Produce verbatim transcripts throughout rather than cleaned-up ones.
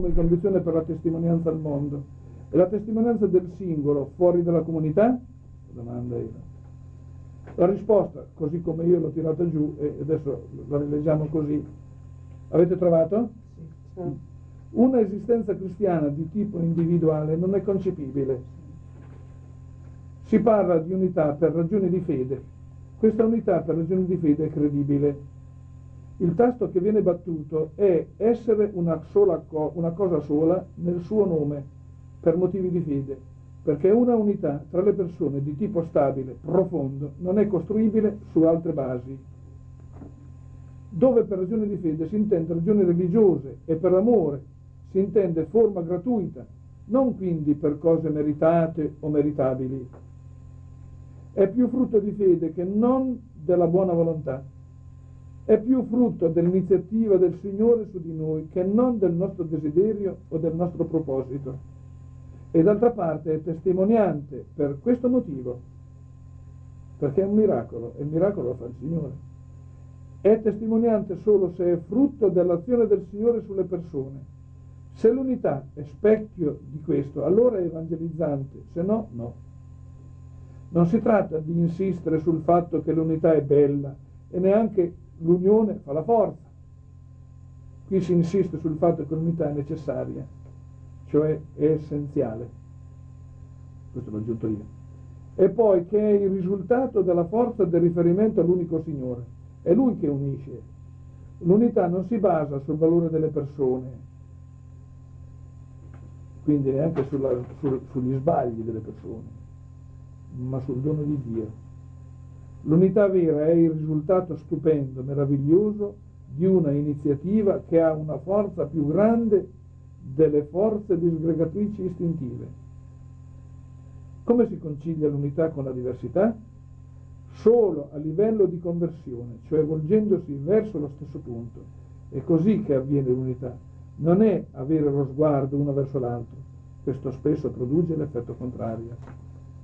come condizione per la testimonianza al mondo. E la testimonianza del singolo fuori dalla comunità? La domanda era. La risposta, così come io l'ho tirata giù, e adesso la rileggiamo così. Avete trovato? Sì. Una esistenza cristiana di tipo individuale non è concepibile. Si parla di unità per ragioni di fede. Questa unità per ragioni di fede è credibile. Il tasto che viene battuto è essere una, sola co- una cosa sola nel suo nome, per motivi di fede, perché una unità tra le persone di tipo stabile, profondo, non è costruibile su altre basi. Dove per ragioni di fede si intende ragioni religiose e per l'amore si intende forma gratuita, non quindi per cose meritate o meritabili. È più frutto di fede che non della buona volontà. È più frutto dell'iniziativa del Signore su di noi che non del nostro desiderio o del nostro proposito. E d'altra parte è testimoniante per questo motivo, perché è un miracolo, e il miracolo lo fa il Signore. È testimoniante solo se è frutto dell'azione del Signore sulle persone. Se l'unità è specchio di questo, allora è evangelizzante, se no, no. Non si tratta di insistere sul fatto che l'unità è bella, e neanche l'unione fa la forza. Qui si insiste sul fatto che l'unità è necessaria, cioè è essenziale. Questo l'ho aggiunto io. E poi che è il risultato della forza del riferimento all'unico Signore. È Lui che unisce. L'unità non si basa sul valore delle persone, quindi neanche sulla, sul, sugli sbagli delle persone, ma sul dono di Dio. L'unità vera è il risultato stupendo, meraviglioso di una iniziativa che ha una forza più grande delle forze disgregatrici istintive. Come si concilia l'unità con la diversità? Solo a livello di conversione, cioè volgendosi verso lo stesso punto. È così che avviene l'unità. Non è avere lo sguardo uno verso l'altro. Questo spesso produce l'effetto contrario.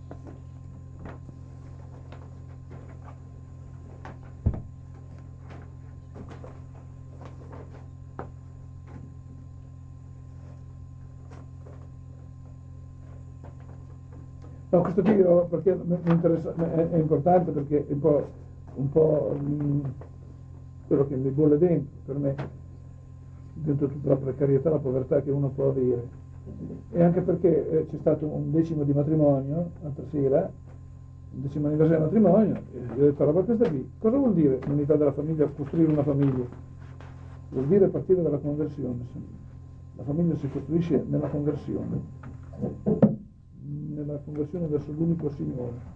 No, questo qui io, perché mi interessa, è, è importante perché è un po', un po' mh, quello che mi bolle dentro, per me, dentro tutta la precarietà, la povertà che uno può avere. E anche perché eh, c'è stato un decimo di matrimonio, l'altra sera, un decimo anniversario di matrimonio, e io ho detto, allora, questa qui, cosa vuol dire l'unità della famiglia, costruire una famiglia? Vuol dire partire dalla conversione. La famiglia si costruisce nella conversione. Nella conversione verso l'unico Signore.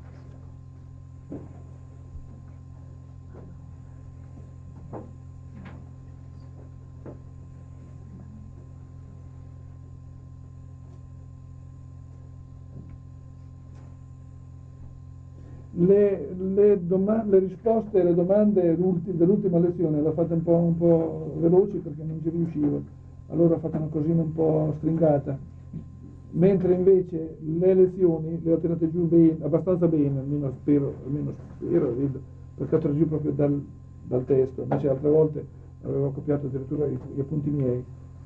Le, le, doma- le risposte alle domande dell'ultima lezione le ho fatte un po', un po' veloci perché non ci riuscivo, allora ho fatto una cosina un po' stringata. Mentre invece le lezioni le ho tirate giù bene, abbastanza bene, almeno spero, almeno spero, perché ho tirato giù proprio dal, dal testo, invece altre volte avevo copiato addirittura i, gli appunti miei.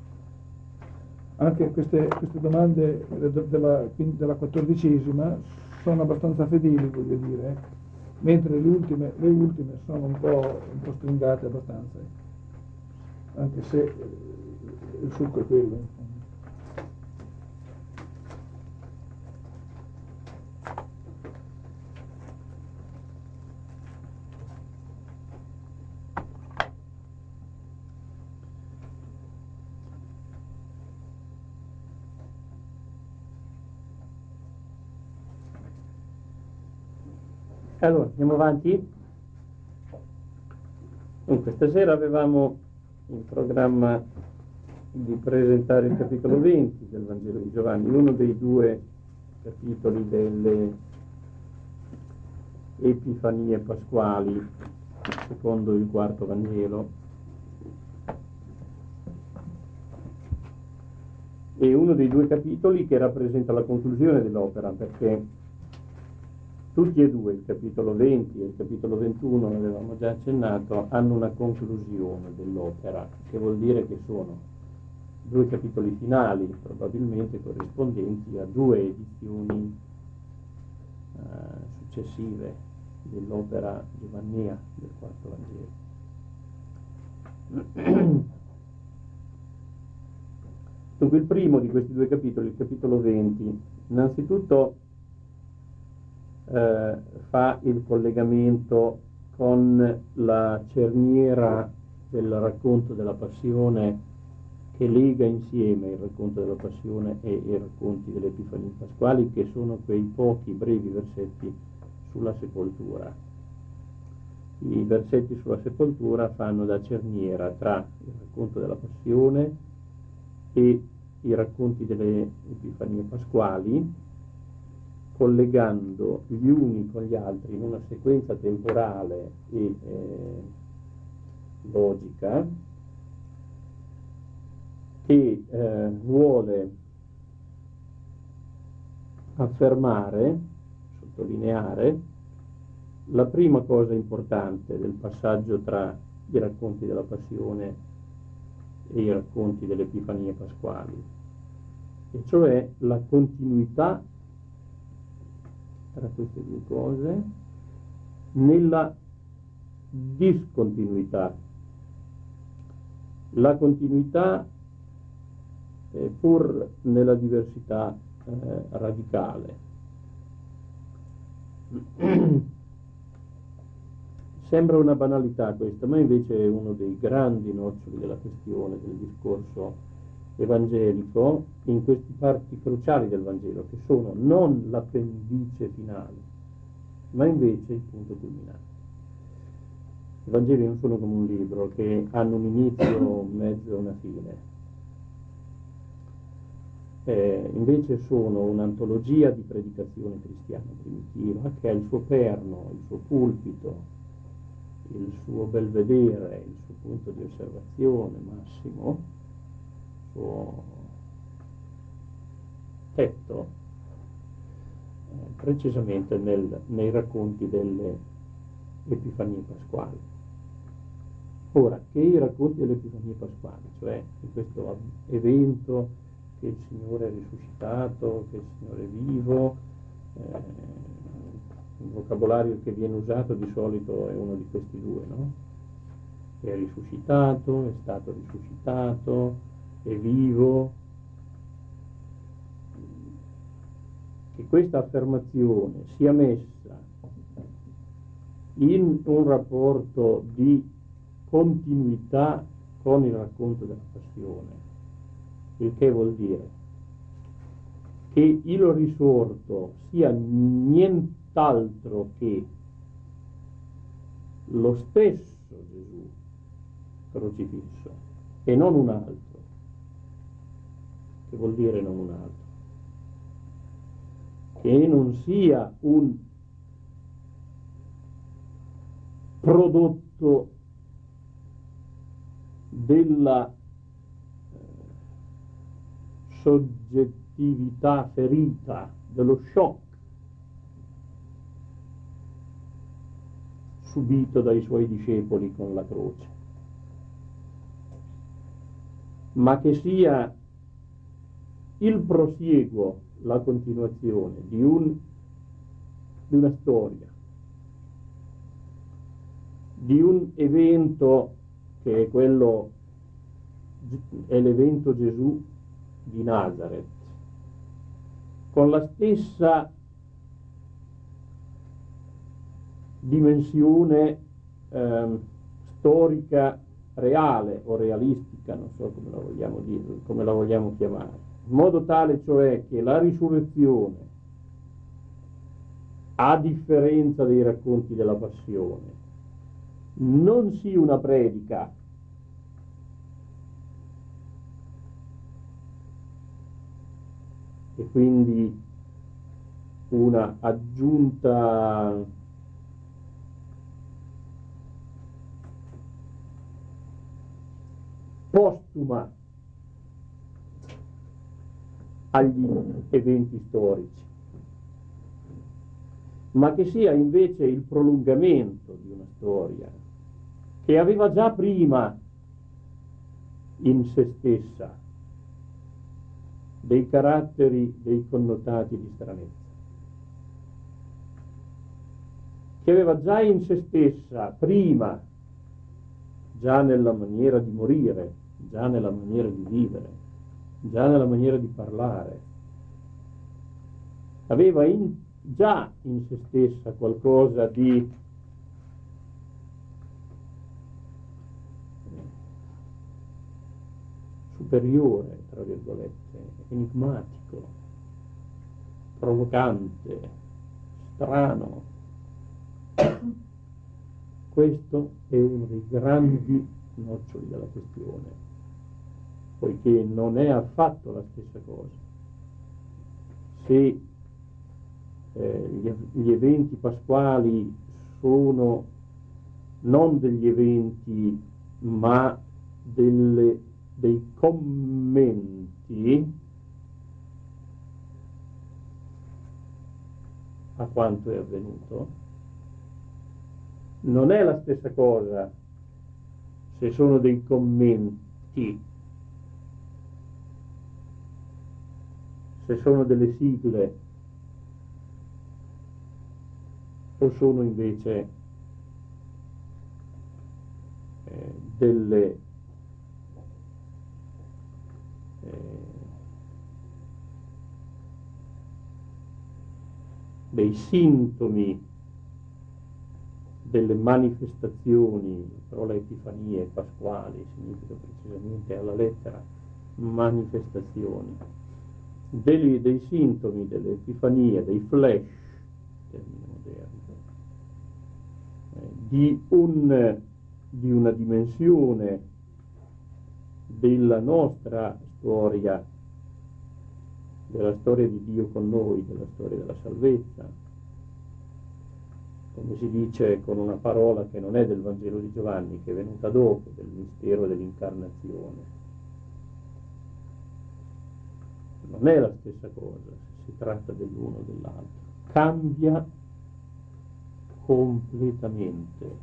Anche queste, queste domande della, della quattordicesima sono abbastanza fedeli, voglio dire, eh? Mentre le ultime, le ultime sono un po', un po' stringate abbastanza, eh? Anche se il succo è quello. Allora, andiamo avanti. Dunque, stasera avevamo in programma di presentare il capitolo venti del Vangelo di Giovanni, uno dei due capitoli delle Epifanie pasquali, secondo il quarto Vangelo, e uno dei due capitoli che rappresenta la conclusione dell'opera, perché tutti e due, il capitolo venti e il capitolo ventuno, l'avevamo già accennato, hanno una conclusione dell'opera, che vuol dire che sono due capitoli finali, probabilmente corrispondenti a due edizioni eh, successive dell'opera giovannia del quarto Vangelo. Dunque il primo di questi due capitoli, il capitolo venti, innanzitutto eh, fa il collegamento con la cerniera del racconto della Passione, che lega insieme il racconto della Passione e i racconti delle Epifanie pasquali, che sono quei pochi brevi versetti sulla sepoltura. I versetti sulla sepoltura fanno da cerniera tra il racconto della Passione e i racconti delle Epifanie pasquali, collegando gli uni con gli altri in una sequenza temporale e eh, logica, che eh, vuole affermare, sottolineare, la prima cosa importante del passaggio tra i racconti della Passione e i racconti delle Epifanie pasquali, e cioè la continuità tra queste due cose nella discontinuità. La continuità eh, pur nella diversità eh, radicale. Sembra una banalità questa, ma invece è uno dei grandi noccioli della questione del discorso evangelico in questi parti cruciali del Vangelo, che sono non l'appendice finale, ma invece il punto culminante. I Vangeli non sono come un libro che hanno un inizio, un mezzo e una fine. Eh, invece sono un'antologia di predicazione cristiana primitiva che ha il suo perno, il suo pulpito, il suo belvedere, il suo punto di osservazione massimo, il suo tetto, eh, precisamente nel, nei racconti delle Epifanie pasquali. Ora, che i racconti delle Epifanie pasquali, cioè di questo evento che il Signore è risuscitato, che il Signore è vivo, eh, il vocabolario che viene usato di solito è uno di questi due, no? È risuscitato, è stato risuscitato, è vivo. Che questa affermazione sia messa in un rapporto di continuità con il racconto della Passione, il che vuol dire che il risorto sia nient'altro che lo stesso Gesù crocifisso e non un altro. Che vuol dire non un altro? Che non sia un prodotto della eh, soggettività ferita, dello shock subito dai suoi discepoli con la croce, ma che sia il prosieguo, la continuazione di, un, di una storia, di un evento che è quello, è l'evento Gesù di Nazareth, con la stessa dimensione eh, storica reale o realistica, non so come la vogliamo dire, come la vogliamo chiamare, in modo tale cioè che la risurrezione, a differenza dei racconti della Passione, non sia una predica, e quindi una aggiunta postuma agli eventi storici, ma che sia invece il prolungamento di una storia che aveva già prima in se stessa dei caratteri, dei connotati di stranezza, che aveva già in se stessa, prima, già nella maniera di morire, già nella maniera di vivere, già nella maniera di parlare, aveva in, già in se stessa qualcosa di superiore, tra virgolette, enigmatico, provocante, strano. Questo è uno dei grandi noccioli della questione, poiché non è affatto la stessa cosa se eh, gli, gli eventi pasquali sono non degli eventi ma delle, dei commenti a quanto è avvenuto. Non è la stessa cosa se sono dei commenti, se sono delle sigle o sono invece eh, delle eh, dei sintomi delle manifestazioni. La parola epifanie pasquali significa precisamente alla lettera manifestazioni, dei, dei sintomi delle epifanie, dei flash, termine moderno, eh, di, un, di una dimensione della nostra storia, della storia di Dio con noi, della storia della salvezza, come si dice con una parola che non è del Vangelo di Giovanni, che è venuta dopo, del mistero dell'incarnazione. Non è la stessa cosa, si tratta dell'uno o dell'altro. Cambia completamente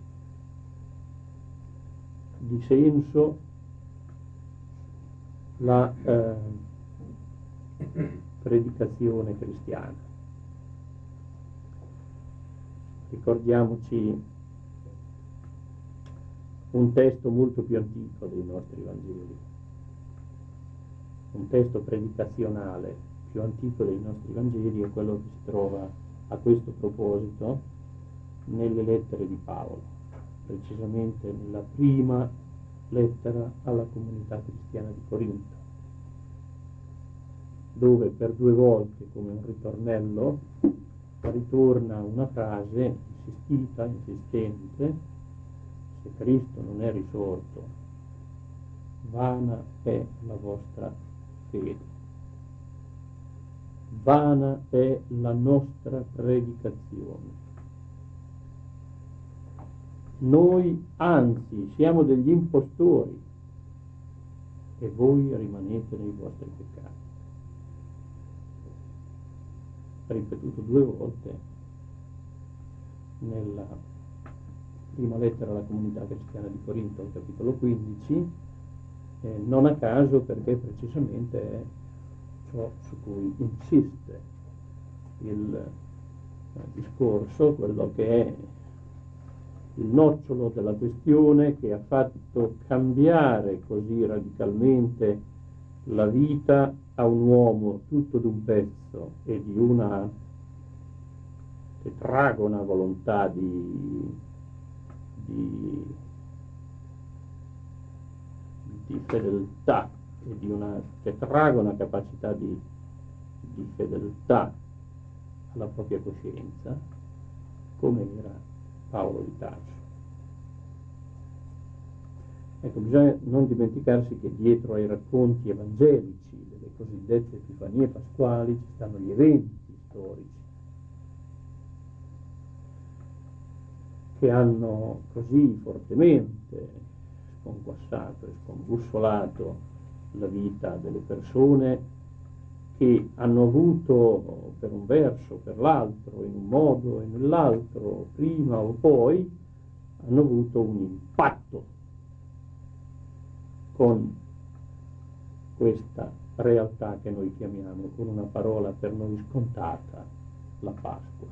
di senso la eh, predicazione cristiana. Ricordiamoci un testo molto più antico dei nostri Vangeli, un testo predicazionale più antico dei nostri Vangeli è quello che si trova a questo proposito nelle lettere di Paolo, precisamente nella prima lettera alla comunità cristiana di Corinto, dove per due volte, come un ritornello, ritorna una frase insistita, insistente: se Cristo non è risorto, vana è la vostra fede, vana è la nostra predicazione. Noi anzi siamo degli impostori e voi rimanete nei vostri peccati. Ripetuto due volte nella prima lettera alla comunità cristiana di Corinto, al capitolo quindici, eh, non a caso, perché precisamente è ciò su cui insiste il eh, discorso, quello che è il nocciolo della questione che ha fatto cambiare così radicalmente la vita a un uomo tutto d'un pezzo e di una tetragona volontà di, di, di fedeltà e di una tetragona capacità di, di fedeltà alla propria coscienza, come era Paolo di Tarso. Ecco, bisogna non dimenticarsi che dietro ai racconti evangelici delle cosiddette epifanie pasquali ci stanno gli eventi storici che hanno così fortemente sconquassato e scombussolato la vita delle persone, che hanno avuto per un verso, per l'altro, in un modo e nell'altro, prima o poi, hanno avuto un impatto con questa realtà che noi chiamiamo con una parola per noi scontata, la Pasqua.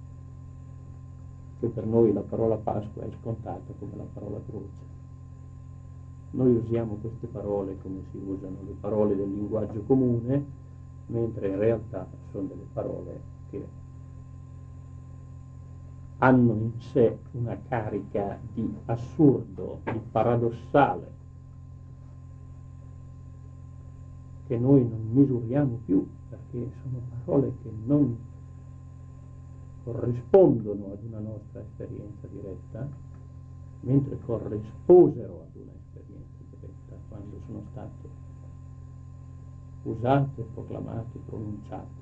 Che per noi la parola Pasqua è scontata come la parola croce. Noi usiamo queste parole come si usano le parole del linguaggio comune, mentre in realtà sono delle parole che hanno in sé una carica di assurdo, di paradossale, che noi non misuriamo più, perché sono parole che non corrispondono ad una nostra esperienza diretta, mentre corrisposero ad una esperienza diretta quando sono state usate, proclamate, pronunciate.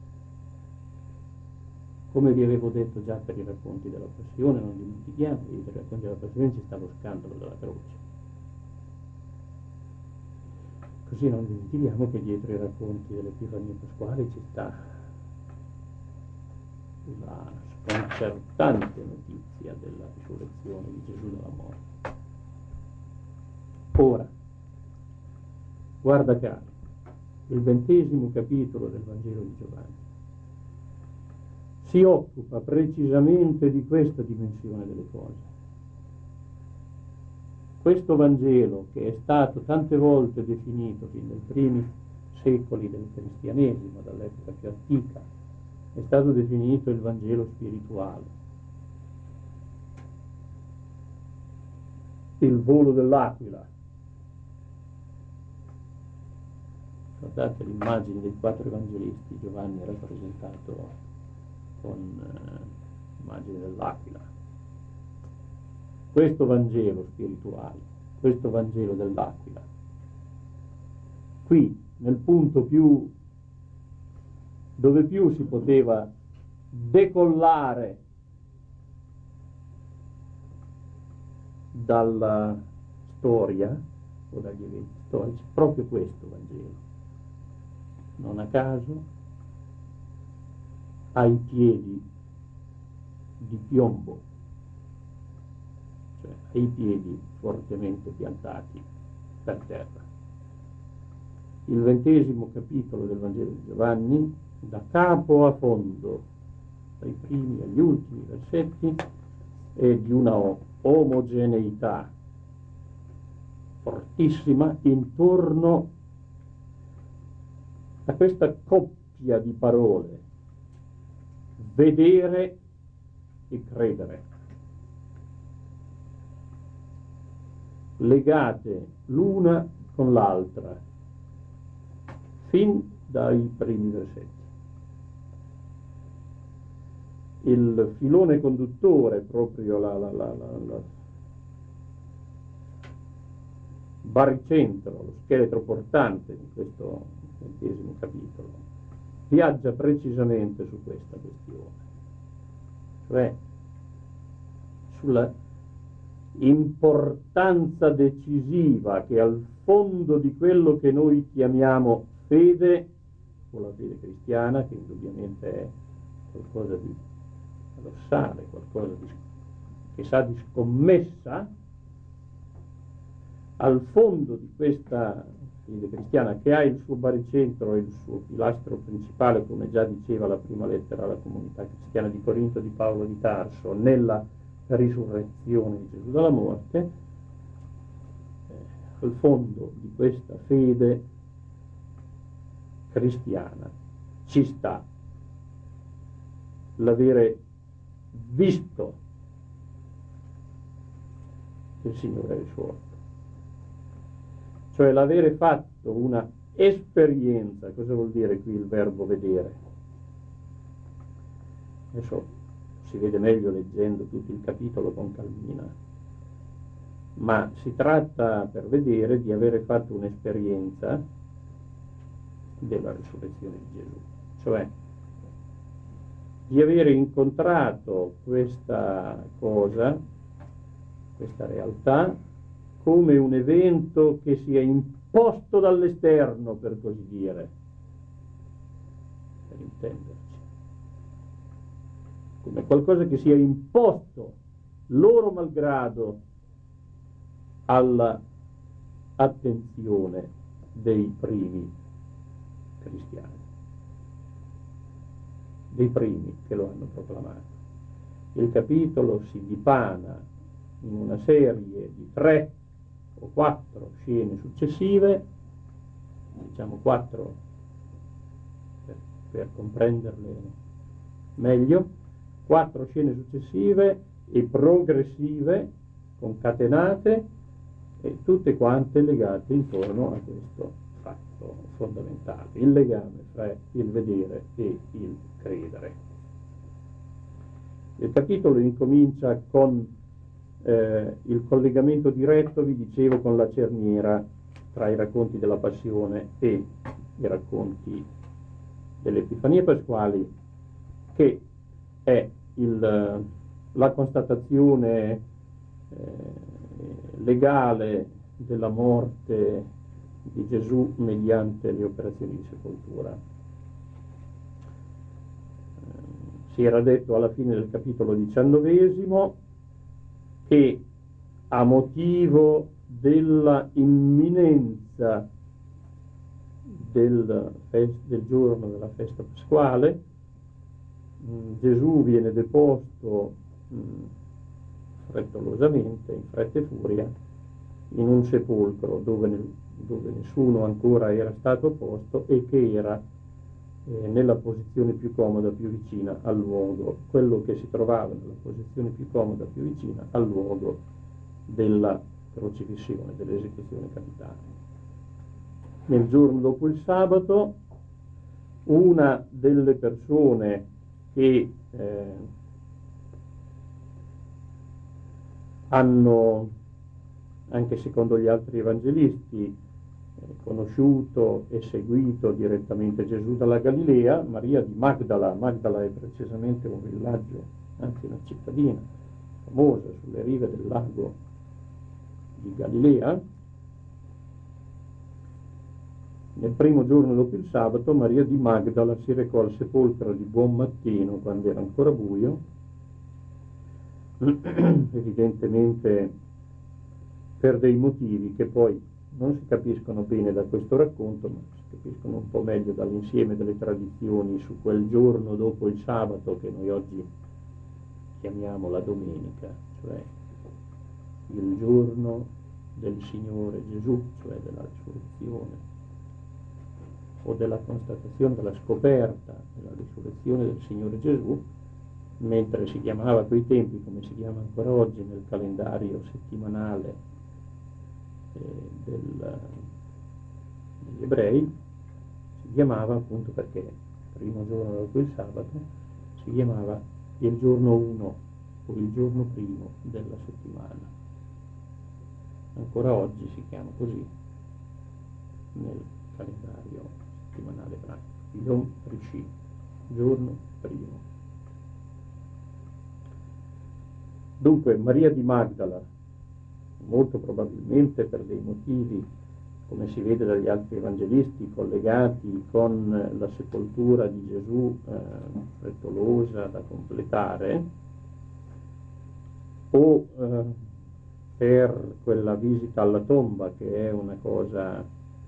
Come vi avevo detto già per i racconti della Passione, non dimentichiamo che per i racconti della Passione ci sta lo scandalo della croce. Così non dimentichiamo che dietro i racconti dell'Epifania pasquale ci sta la sconcertante notizia della risurrezione di Gesù dalla morte. Ora, guarda caso, il ventesimo capitolo del Vangelo di Giovanni si occupa precisamente di questa dimensione delle cose. Questo Vangelo, che è stato tante volte definito fin dai primi secoli del cristianesimo, dall'epoca più antica, è stato definito il Vangelo spirituale. Il volo dell'aquila. Guardate l'immagine dei quattro evangelisti, Giovanni è rappresentato con eh, l'immagine dell'aquila. Questo Vangelo spirituale, questo Vangelo dell'aquila, qui nel punto più dove più si poteva decollare dalla storia o dagli eventi storici, proprio questo Vangelo. Non a caso, ai piedi di piombo, cioè ai piedi fortemente piantati per terra. Il ventesimo capitolo del Vangelo di Giovanni, da capo a fondo, dai primi agli ultimi versetti, è di una omogeneità fortissima intorno a questa coppia di parole: vedere e credere, legate l'una con l'altra fin dai primi versetti. Il filone conduttore, proprio la, la, la, la, la baricentro, lo scheletro portante di questo ventesimo capitolo, viaggia precisamente su questa questione, cioè sulla importanza decisiva che al fondo di quello che noi chiamiamo fede, o la fede cristiana, che indubbiamente è qualcosa di paradossale, qualcosa di, che sa di scommessa, al fondo di questa fede cristiana, che ha il suo baricentro e il suo pilastro principale, come già diceva la prima lettera alla comunità cristiana di Corinto di Paolo di Tarso, nella risurrezione di Gesù dalla morte, eh, al fondo di questa fede cristiana ci sta l'avere visto che il Signore è risorto, cioè l'avere fatto una esperienza. Cosa vuol dire qui il verbo vedere? Adesso si vede meglio leggendo tutto il capitolo con calmina, ma si tratta, per vedere, di avere fatto un'esperienza della risurrezione di Gesù, cioè di avere incontrato questa cosa, questa realtà, come un evento che si è imposto dall'esterno, per così dire, per intenderci, come qualcosa che si è imposto loro malgrado alla attenzione dei primi cristiani, dei primi che lo hanno proclamato. Il capitolo si dipana in una serie di tre o quattro scene successive, diciamo quattro per, per comprenderle meglio, quattro scene successive e progressive, concatenate, e tutte quante legate intorno a questo fatto fondamentale, il legame fra il vedere e il credere. Il capitolo incomincia con eh, il collegamento diretto, vi dicevo, con la cerniera tra i racconti della Passione e i racconti delle Epifanie pasquali, che è il, la constatazione eh, legale della morte di Gesù mediante le operazioni di sepoltura. Si era detto alla fine del capitolo diciannovesimo che a motivo della imminenza del, del giorno della festa pasquale, mh, Gesù viene deposto mh, frettolosamente, in fretta e furia, in un sepolcro dove, nel, dove nessuno ancora era stato posto e che era Eh, nella posizione più comoda, più vicina al luogo, quello che si trovava nella posizione più comoda, più vicina al luogo della crocifissione, dell'esecuzione capitale. Nel giorno dopo il sabato, una delle persone che eh, hanno, anche secondo gli altri evangelisti, conosciuto e seguito direttamente Gesù dalla Galilea, Maria di Magdala. Magdala è precisamente un villaggio, anzi una cittadina famosa sulle rive del lago di Galilea. Nel primo giorno dopo il sabato, Maria di Magdala si recò al sepolcro di buon mattino, quando era ancora buio, evidentemente per dei motivi che poi non si capiscono bene da questo racconto, ma si capiscono un po' meglio dall'insieme delle tradizioni su quel giorno dopo il sabato che noi oggi chiamiamo la domenica, cioè il giorno del Signore Gesù, cioè della risurrezione o della constatazione, della scoperta della risurrezione del Signore Gesù, mentre si chiamava a quei tempi, come si chiama ancora oggi nel calendario settimanale Del, degli ebrei, si chiamava, appunto perché il primo giorno dopo il sabato si chiamava il giorno uno o il giorno primo della settimana. Ancora oggi si chiama così nel calendario settimanale ebraico, Yom Rishi, giorno primo. Dunque Maria di Magdala, molto probabilmente per dei motivi, come si vede dagli altri evangelisti, collegati con la sepoltura di Gesù eh, frettolosa da completare, o eh, per quella visita alla tomba, che è una cosa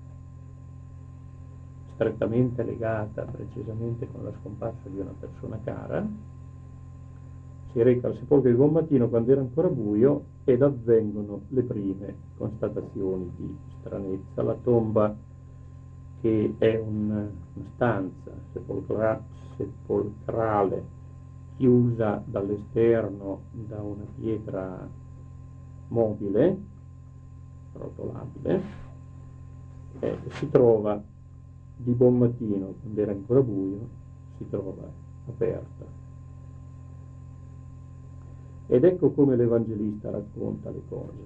strettamente legata precisamente con la scomparsa di una persona cara, si reca al sepolcro di buon mattino quando era ancora buio ed avvengono le prime constatazioni di stranezza. La tomba, che è un, una stanza sepolcra, sepolcrale chiusa dall'esterno da una pietra mobile, rotolabile, eh, si trova di buon mattino, quando era ancora buio, si trova aperta. Ed ecco come l'Evangelista racconta le cose.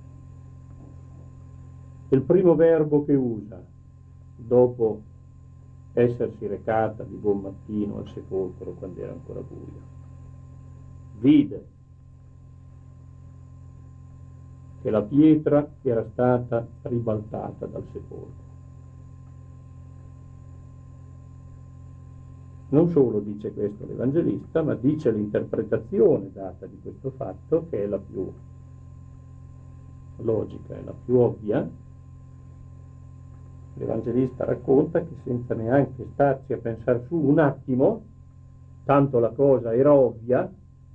Il primo verbo che usa, dopo essersi recata di buon mattino al sepolcro quando era ancora buio, vide che la pietra era stata ribaltata dal sepolcro. Non solo dice questo l'Evangelista, ma dice l'interpretazione data di questo fatto, che è la più logica, è la più ovvia, l'Evangelista racconta che senza neanche starci a pensare su un attimo, tanto la cosa era ovvia,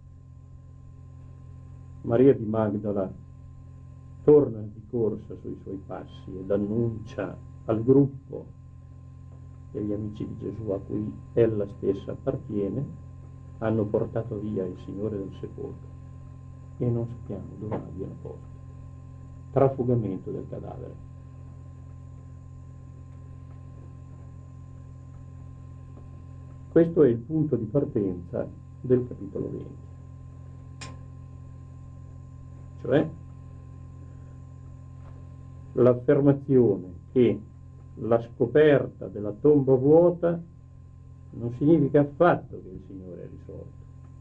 Maria di Magdala torna di corsa sui suoi passi ed annuncia al gruppo degli amici di Gesù a cui ella stessa appartiene: hanno portato via il Signore dal sepolcro e non sappiamo dove l'abbiano posto. Trafugamento del cadavere. Questo è il punto di partenza del capitolo venti. Cioè l'affermazione che la scoperta della tomba vuota non significa affatto che il Signore è risorto,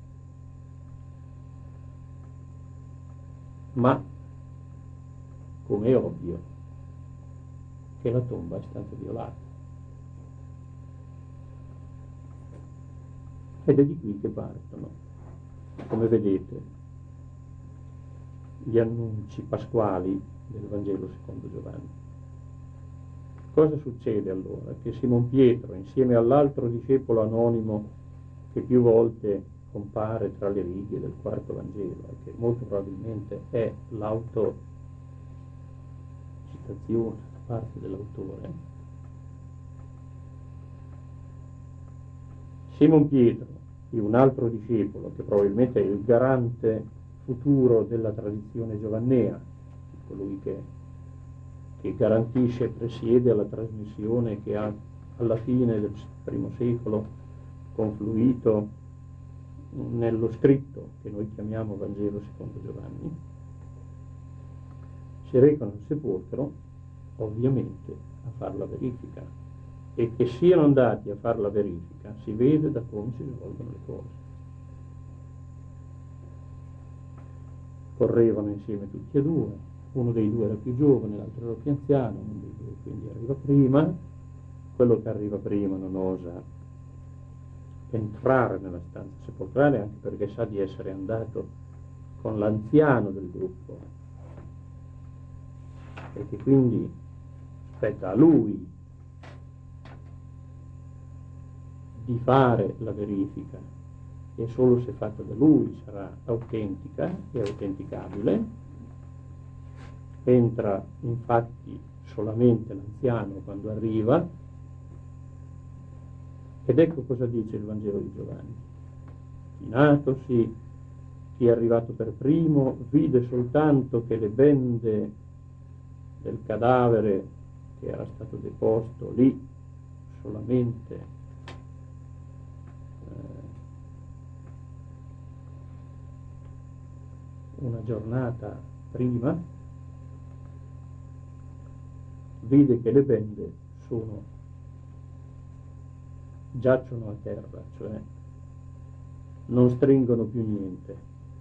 ma, come è ovvio, che la tomba è stata violata. Ed è di qui che partono, come vedete, gli annunci pasquali del Vangelo secondo Giovanni. Cosa succede allora? Che Simon Pietro, insieme all'altro discepolo anonimo che più volte compare tra le righe del quarto Vangelo, e che molto probabilmente è l'autocitazione da parte dell'autore, Simon Pietro e un altro discepolo, che probabilmente è il garante futuro della tradizione giovannea, colui che che garantisce e presiede alla trasmissione che ha alla fine del primo secolo confluito nello scritto che noi chiamiamo Vangelo secondo Giovanni, si recano al sepolcro ovviamente a far la verifica, e che siano andati a far la verifica si vede da come si svolgono le cose. Correvano insieme tutti e due, uno dei due era più giovane, l'altro era più anziano, uno dei due quindi arriva prima. Quello che arriva prima non osa entrare nella stanza sepolcrale, anche perché sa di essere andato con l'anziano del gruppo e che quindi spetta a lui di fare la verifica, e solo se fatta da lui sarà autentica e autenticabile. Entra infatti solamente l'anziano quando arriva, ed ecco cosa dice il Vangelo di Giovanni: chinatosi, chi è arrivato per primo vide soltanto che le bende del cadavere che era stato deposto lì solamente eh, una giornata prima, vide che le bende sono, giacciono a terra, cioè non stringono più niente.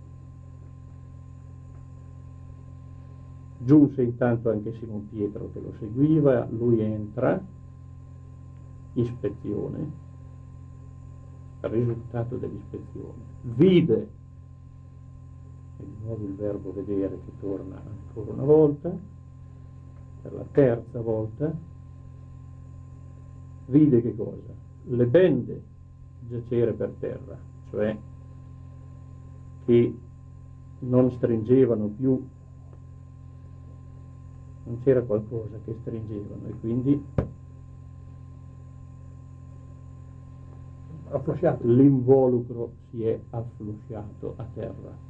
Giunse intanto anche Simon Pietro che lo seguiva, lui entra, ispezione, il risultato dell'ispezione, vide, e di nuovo il verbo vedere che torna ancora una volta, per la terza volta, vide che cosa? Le bende giacere per terra, cioè che non stringevano più, non c'era qualcosa che stringevano, e quindi l'involucro si è afflosciato a terra.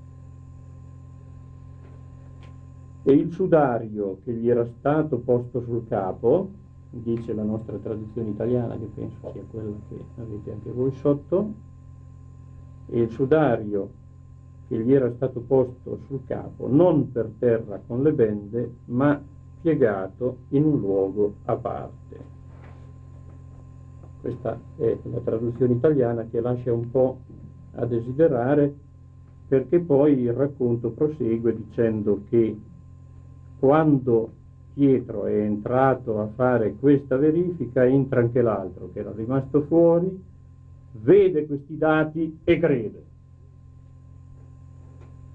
E il sudario che gli era stato posto sul capo, dice la nostra tradizione italiana, che penso sia quella che avete anche voi sotto, e il sudario che gli era stato posto sul capo non per terra con le bende, ma piegato in un luogo a parte. Questa è la traduzione italiana, che lascia un po' a desiderare, perché poi il racconto prosegue dicendo che quando Pietro è entrato a fare questa verifica, entra anche l'altro che era rimasto fuori, vede questi dati e crede.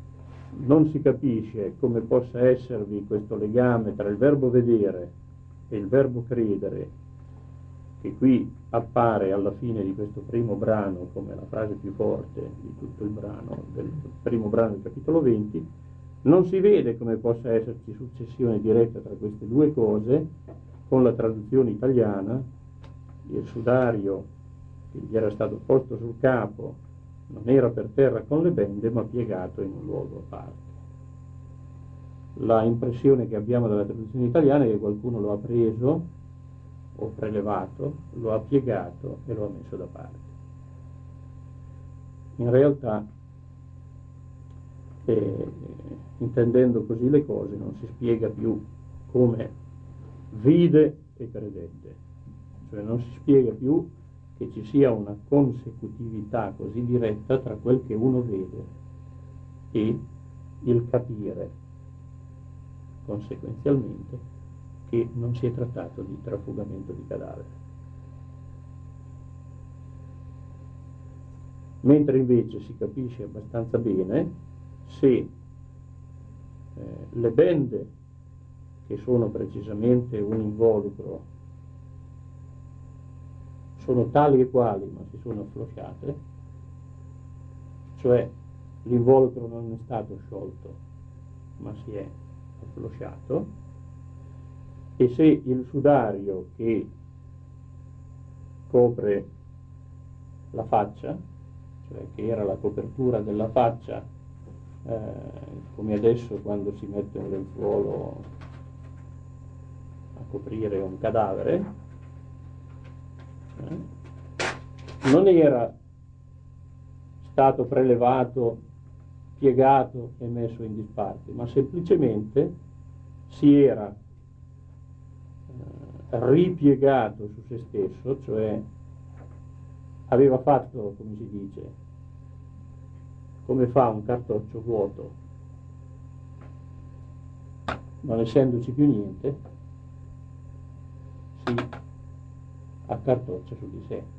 Non si capisce come possa esservi questo legame tra il verbo vedere e il verbo credere, che qui appare alla fine di questo primo brano come la frase più forte di tutto il brano, del primo brano del capitolo venti, non si vede come possa esserci successione diretta tra queste due cose con la traduzione italiana. Il sudario che gli era stato posto sul capo non era per terra con le bende, ma piegato in un luogo a parte. La impressione che abbiamo dalla traduzione italiana è che qualcuno lo ha preso o prelevato, lo ha piegato e lo ha messo da parte. In realtà, eh, intendendo così le cose, non si spiega più come vide e credette, cioè non si spiega più che ci sia una consecutività così diretta tra quel che uno vede e il capire conseguenzialmente che non si è trattato di trafugamento di cadavere. Mentre invece si capisce abbastanza bene se eh, le bende, che sono precisamente un involucro, sono tali e quali ma si sono afflosciate, cioè l'involucro non è stato sciolto ma si è afflosciato, e se il sudario che copre la faccia, cioè che era la copertura della faccia, eh, come adesso quando si mette un lenzuolo a coprire un cadavere, eh, non era stato prelevato, piegato e messo in disparte, ma semplicemente si era eh, ripiegato su se stesso, cioè aveva fatto, come si dice, come fa un cartoccio vuoto, non essendoci più niente, si accartoccia su di sé.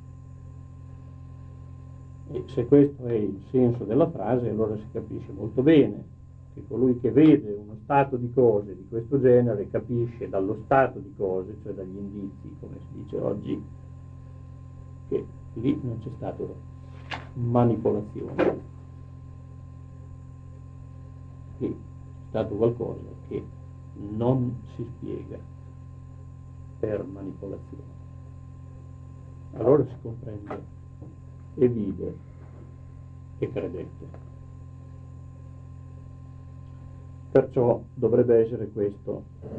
E se questo è il senso della frase, allora si capisce molto bene che colui che vede uno stato di cose di questo genere capisce dallo stato di cose, cioè dagli indizi, come si dice oggi, che lì non c'è stata manipolazione, che è stato qualcosa che non si spiega per manipolazione. Allora si comprende e vide e credette. Perciò dovrebbe essere questo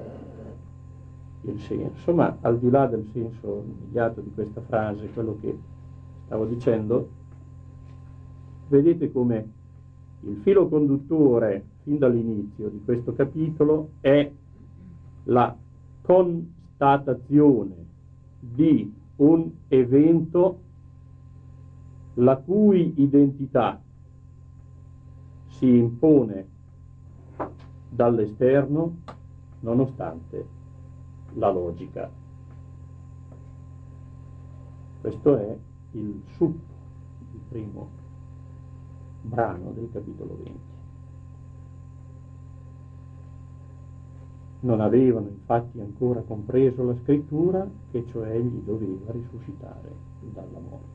il senso, ma al di là del senso immediato di questa frase, quello che stavo dicendo, vedete come il filo conduttore fin dall'inizio di questo capitolo è la constatazione di un evento la cui identità si impone dall'esterno nonostante la logica. Questo è il succo, il primo brano del capitolo venti. Non avevano infatti ancora compreso la scrittura, che cioè egli doveva risuscitare dalla morte.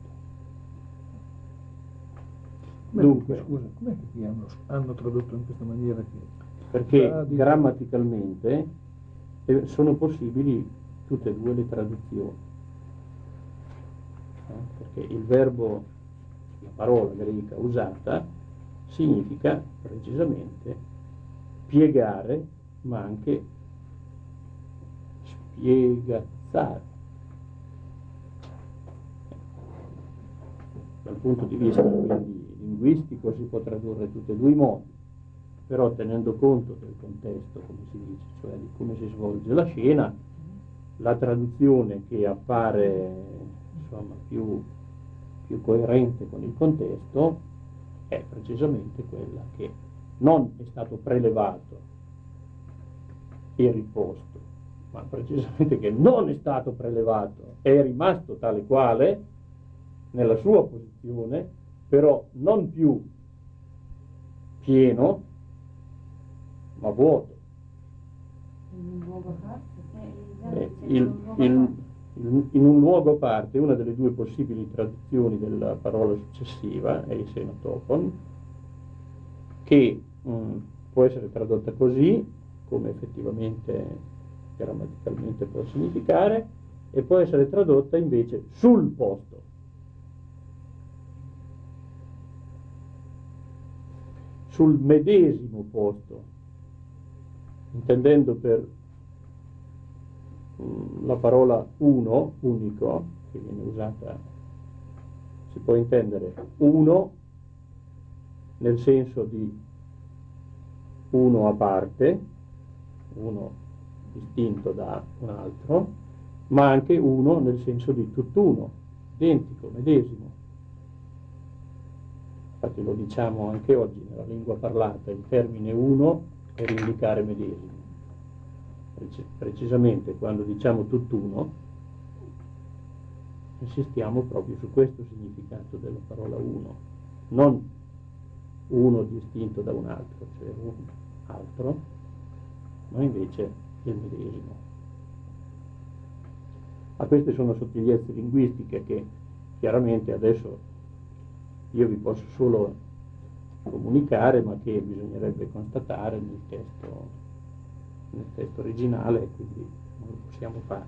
Com'è Dunque, che, scusa, com'è che qui hanno, hanno tradotto in questa maniera? Che perché grammaticalmente eh, sono possibili tutte e due le traduzioni, eh? Perché il verbo, la parola greca usata, significa precisamente piegare, ma anche spiegazzare. Dal punto di vista quindi linguistico si può tradurre tutti e due i modi, però tenendo conto del contesto, come si dice, cioè di come si svolge la scena, la traduzione che appare insomma più, più coerente con il contesto è precisamente quella che non è stato prelevato e riposto, ma precisamente che non è stato prelevato, è rimasto tale quale nella sua posizione, però non più pieno, ma vuoto. In un Eh, il, il, il, in un luogo a parte, una delle due possibili traduzioni della parola successiva è il xenotopon, che mh, può essere tradotta così, come effettivamente grammaticalmente può significare, e può essere tradotta invece sul posto. Sul medesimo posto, intendendo per mh, la parola uno, unico, che viene usata, si può intendere uno nel senso di uno a parte, uno distinto da un altro, ma anche uno nel senso di tutt'uno, identico, medesimo. Infatti lo diciamo anche oggi nella lingua parlata, il termine uno per indicare medesimo. Prec- precisamente quando diciamo tutt'uno, insistiamo proprio su questo significato della parola uno, non uno distinto da un altro, cioè un altro, ma invece il medesimo. Ma queste sono sottigliezze linguistiche che chiaramente adesso io vi posso solo comunicare, ma che bisognerebbe constatare nel testo, nel testo originale, quindi non lo possiamo fare.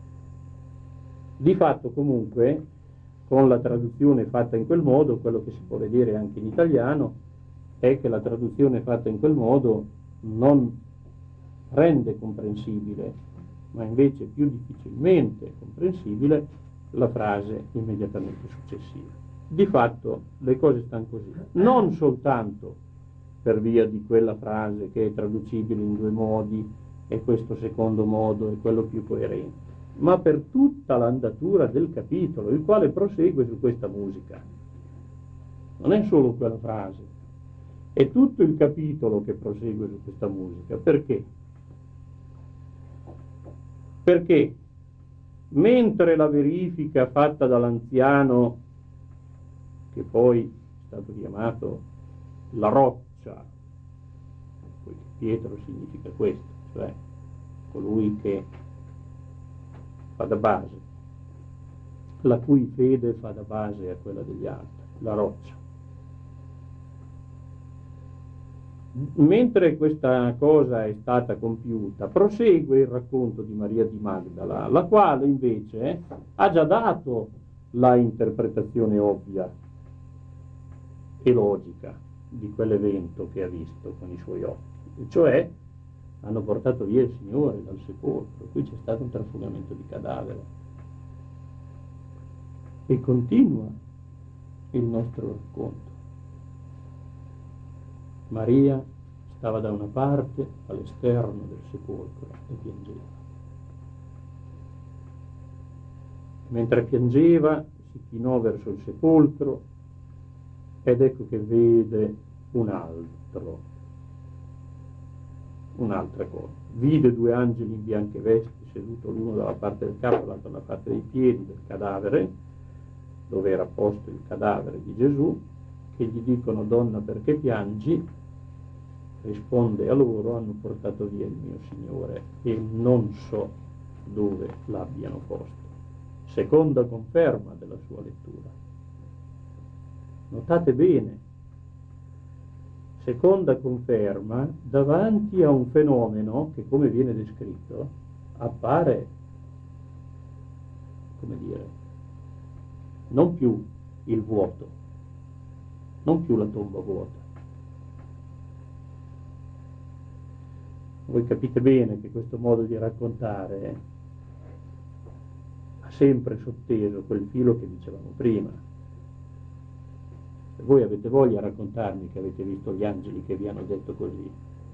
Di fatto comunque, con la traduzione fatta in quel modo, quello che si può vedere anche in italiano è che la traduzione fatta in quel modo non rende comprensibile, ma invece più difficilmente comprensibile, la frase immediatamente successiva. Di fatto le cose stanno così, non soltanto per via di quella frase che è traducibile in due modi e questo secondo modo è quello più coerente, ma per tutta l'andatura del capitolo, il quale prosegue su questa musica. Non è solo quella frase, è tutto il capitolo che prosegue su questa musica. Perché? Perché mentre la verifica fatta dall'anziano, che poi è stato chiamato la roccia, poiché Pietro significa questo, cioè colui che fa da base, la cui fede fa da base a quella degli altri, la roccia. Mentre questa cosa è stata compiuta, prosegue il racconto di Maria di Magdala, la quale invece ha già dato la interpretazione ovvia e logica di quell'evento che ha visto con i suoi occhi, cioè hanno portato via il Signore dal sepolcro, qui c'è stato un trafugamento di cadavere. E continua il nostro racconto. Maria stava da una parte all'esterno del sepolcro e piangeva. Mentre piangeva si chinò verso il sepolcro ed ecco che vede un altro, un'altra cosa. Vide due angeli in bianche vesti, seduto l'uno dalla parte del capo, l'altro dalla parte dei piedi del cadavere, dove era posto il cadavere di Gesù, che gli dicono: donna, perché piangi? Risponde a loro: hanno portato via il mio Signore e non so dove l'abbiano posto. Seconda conferma della sua lettura. Notate bene, seconda conferma davanti a un fenomeno che, come viene descritto, appare, come dire, non più il vuoto, non più la tomba vuota. Voi capite bene che questo modo di raccontare ha sempre sotteso quel filo che dicevamo prima. Se voi avete voglia di raccontarmi che avete visto gli angeli che vi hanno detto così,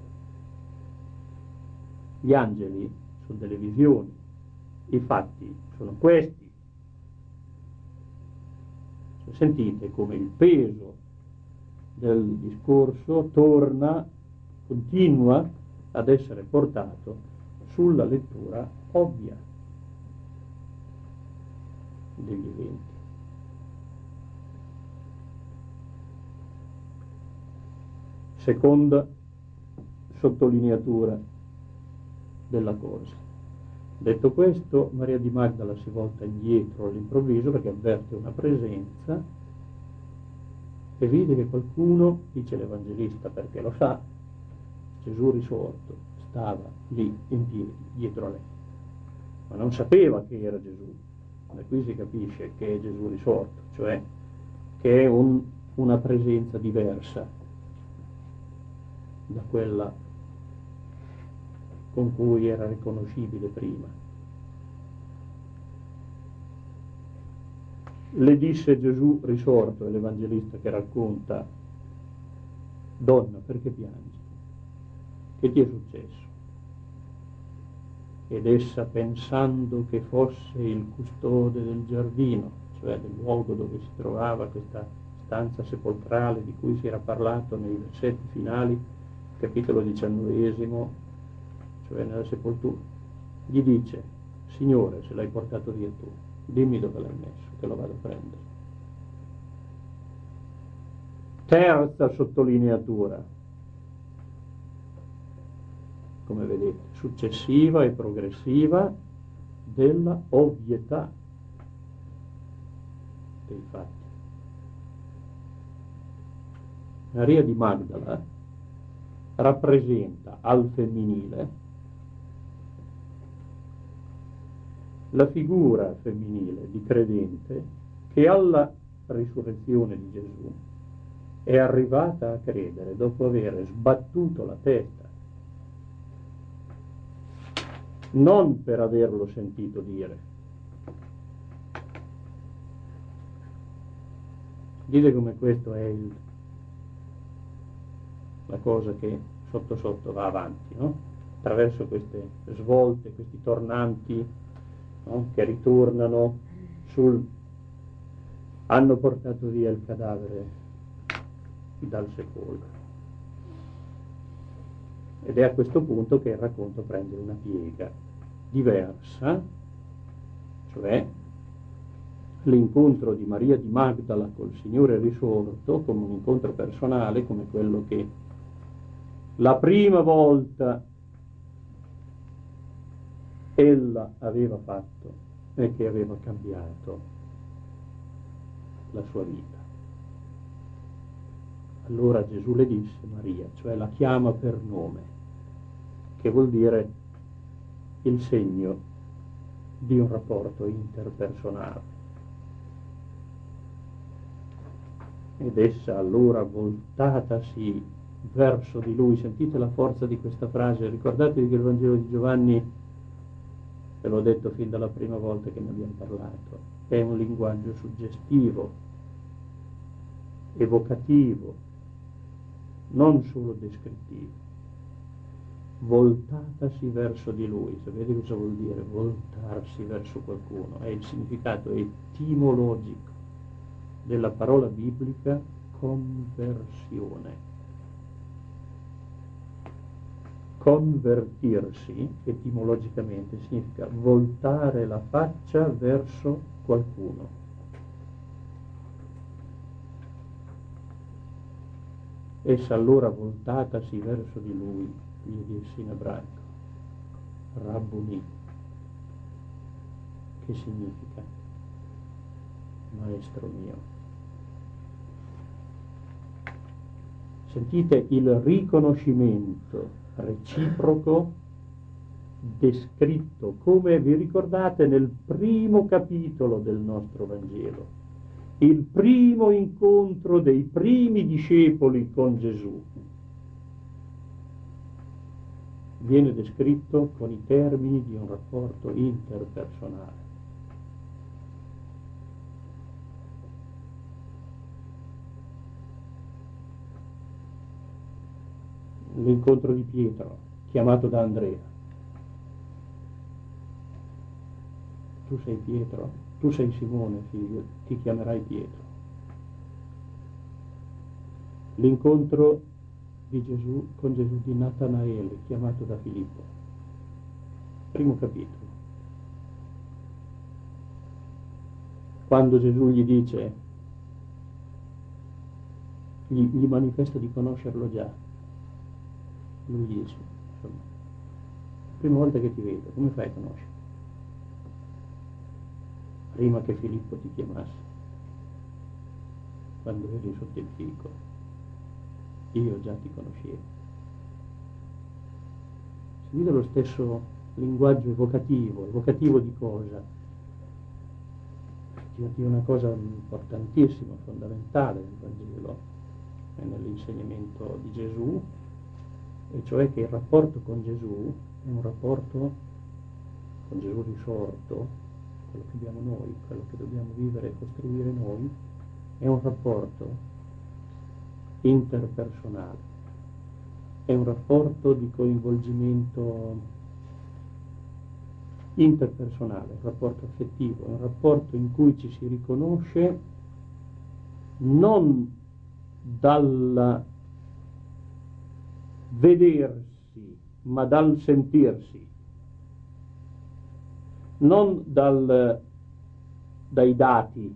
gli angeli sono delle visioni, i fatti sono questi. Sentite come il peso del discorso torna, continua ad essere portato sulla lettura ovvia degli eventi. Seconda sottolineatura della cosa. Detto questo, Maria di Magdala si volta indietro all'improvviso perché avverte una presenza e vede che qualcuno, dice l'Evangelista perché lo sa, Gesù risorto stava lì in piedi dietro a lei, ma non sapeva che era Gesù. Da qui si capisce che è Gesù risorto, cioè che è un, una presenza diversa da quella con cui era riconoscibile prima. Le disse Gesù risorto, è l'Evangelista che racconta: donna, perché piangi? Che ti è successo? Ed essa, pensando che fosse il custode del giardino, cioè del luogo dove si trovava questa stanza sepolcrale di cui si era parlato nei versetti finali, capitolo diciannovesimo, cioè nella sepoltura, gli dice: Signore, se l'hai portato via tu, dimmi dove l'hai messo, che lo vado a prendere. Terza sottolineatura, come vedete, successiva e progressiva della ovvietà dei fatti. Maria di Magdala rappresenta al femminile la figura femminile di credente che alla risurrezione di Gesù è arrivata a credere dopo aver sbattuto la testa, non per averlo sentito dire. Dite come questo è il, la cosa che sotto sotto va avanti, no? Attraverso queste svolte, questi tornanti, no? Che ritornano sul hanno portato via il cadavere dal sepolcro. Ed è a questo punto che il racconto prende una piega diversa, cioè l'incontro di Maria di Magdala col Signore risorto come un incontro personale, come quello che la prima volta ella aveva fatto e che aveva cambiato la sua vita. Allora Gesù le disse Maria, cioè la chiama per nome, che vuol dire il segno di un rapporto interpersonale. Ed essa allora, voltatasi verso di lui, sentite la forza di questa frase, ricordatevi che il Vangelo di Giovanni, ve l'ho detto fin dalla prima volta che ne abbiamo parlato, è un linguaggio suggestivo, evocativo, non solo descrittivo. Voltatasi verso di lui, sapete cosa vuol dire voltarsi verso qualcuno? È il significato etimologico della parola biblica conversione. Convertirsi etimologicamente significa voltare la faccia verso qualcuno. Essa allora, voltatasi verso di lui, gli disse in ebraico Rabboni, che significa maestro mio. Sentite il riconoscimento reciproco descritto, come vi ricordate nel primo capitolo del nostro Vangelo, il primo incontro dei primi discepoli con Gesù. Viene descritto con i termini di un rapporto interpersonale. L'incontro di Pietro, chiamato da Andrea. Tu sei Pietro, tu sei Simone, figlio, ti chiamerai Pietro. L'incontro di Gesù con Gesù di Natanaele, chiamato da Filippo. Primo capitolo. Quando Gesù gli dice, gli, gli manifesta di conoscerlo già, lui dice, insomma, prima volta che ti vedo, come fai a conoscermi? Prima che Filippo ti chiamasse, quando eri sotto il fico, io già ti conoscevo. Si vede lo stesso linguaggio evocativo. Evocativo di cosa? Di una cosa importantissima, fondamentale nel Vangelo e nell'insegnamento di Gesù, e cioè che il rapporto con Gesù è un rapporto con Gesù risorto, quello che abbiamo noi, quello che dobbiamo vivere e costruire noi, è un rapporto interpersonale, è un rapporto di coinvolgimento interpersonale, un rapporto affettivo, è un rapporto in cui ci si riconosce non dal vedersi, ma dal sentirsi, non dal, dai dati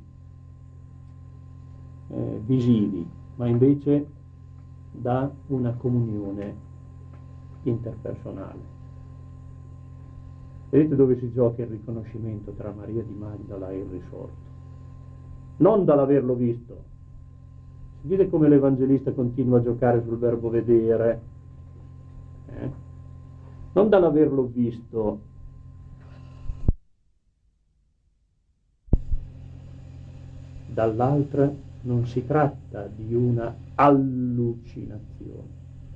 eh, visivi, ma invece da una comunione interpersonale. Vedete dove si gioca il riconoscimento tra Maria di Magdala e il risorto? Non dall'averlo visto. Si vede come l'Evangelista continua a giocare sul verbo vedere, eh? Non dall'averlo visto, dall'altra non si tratta di una allucinazione.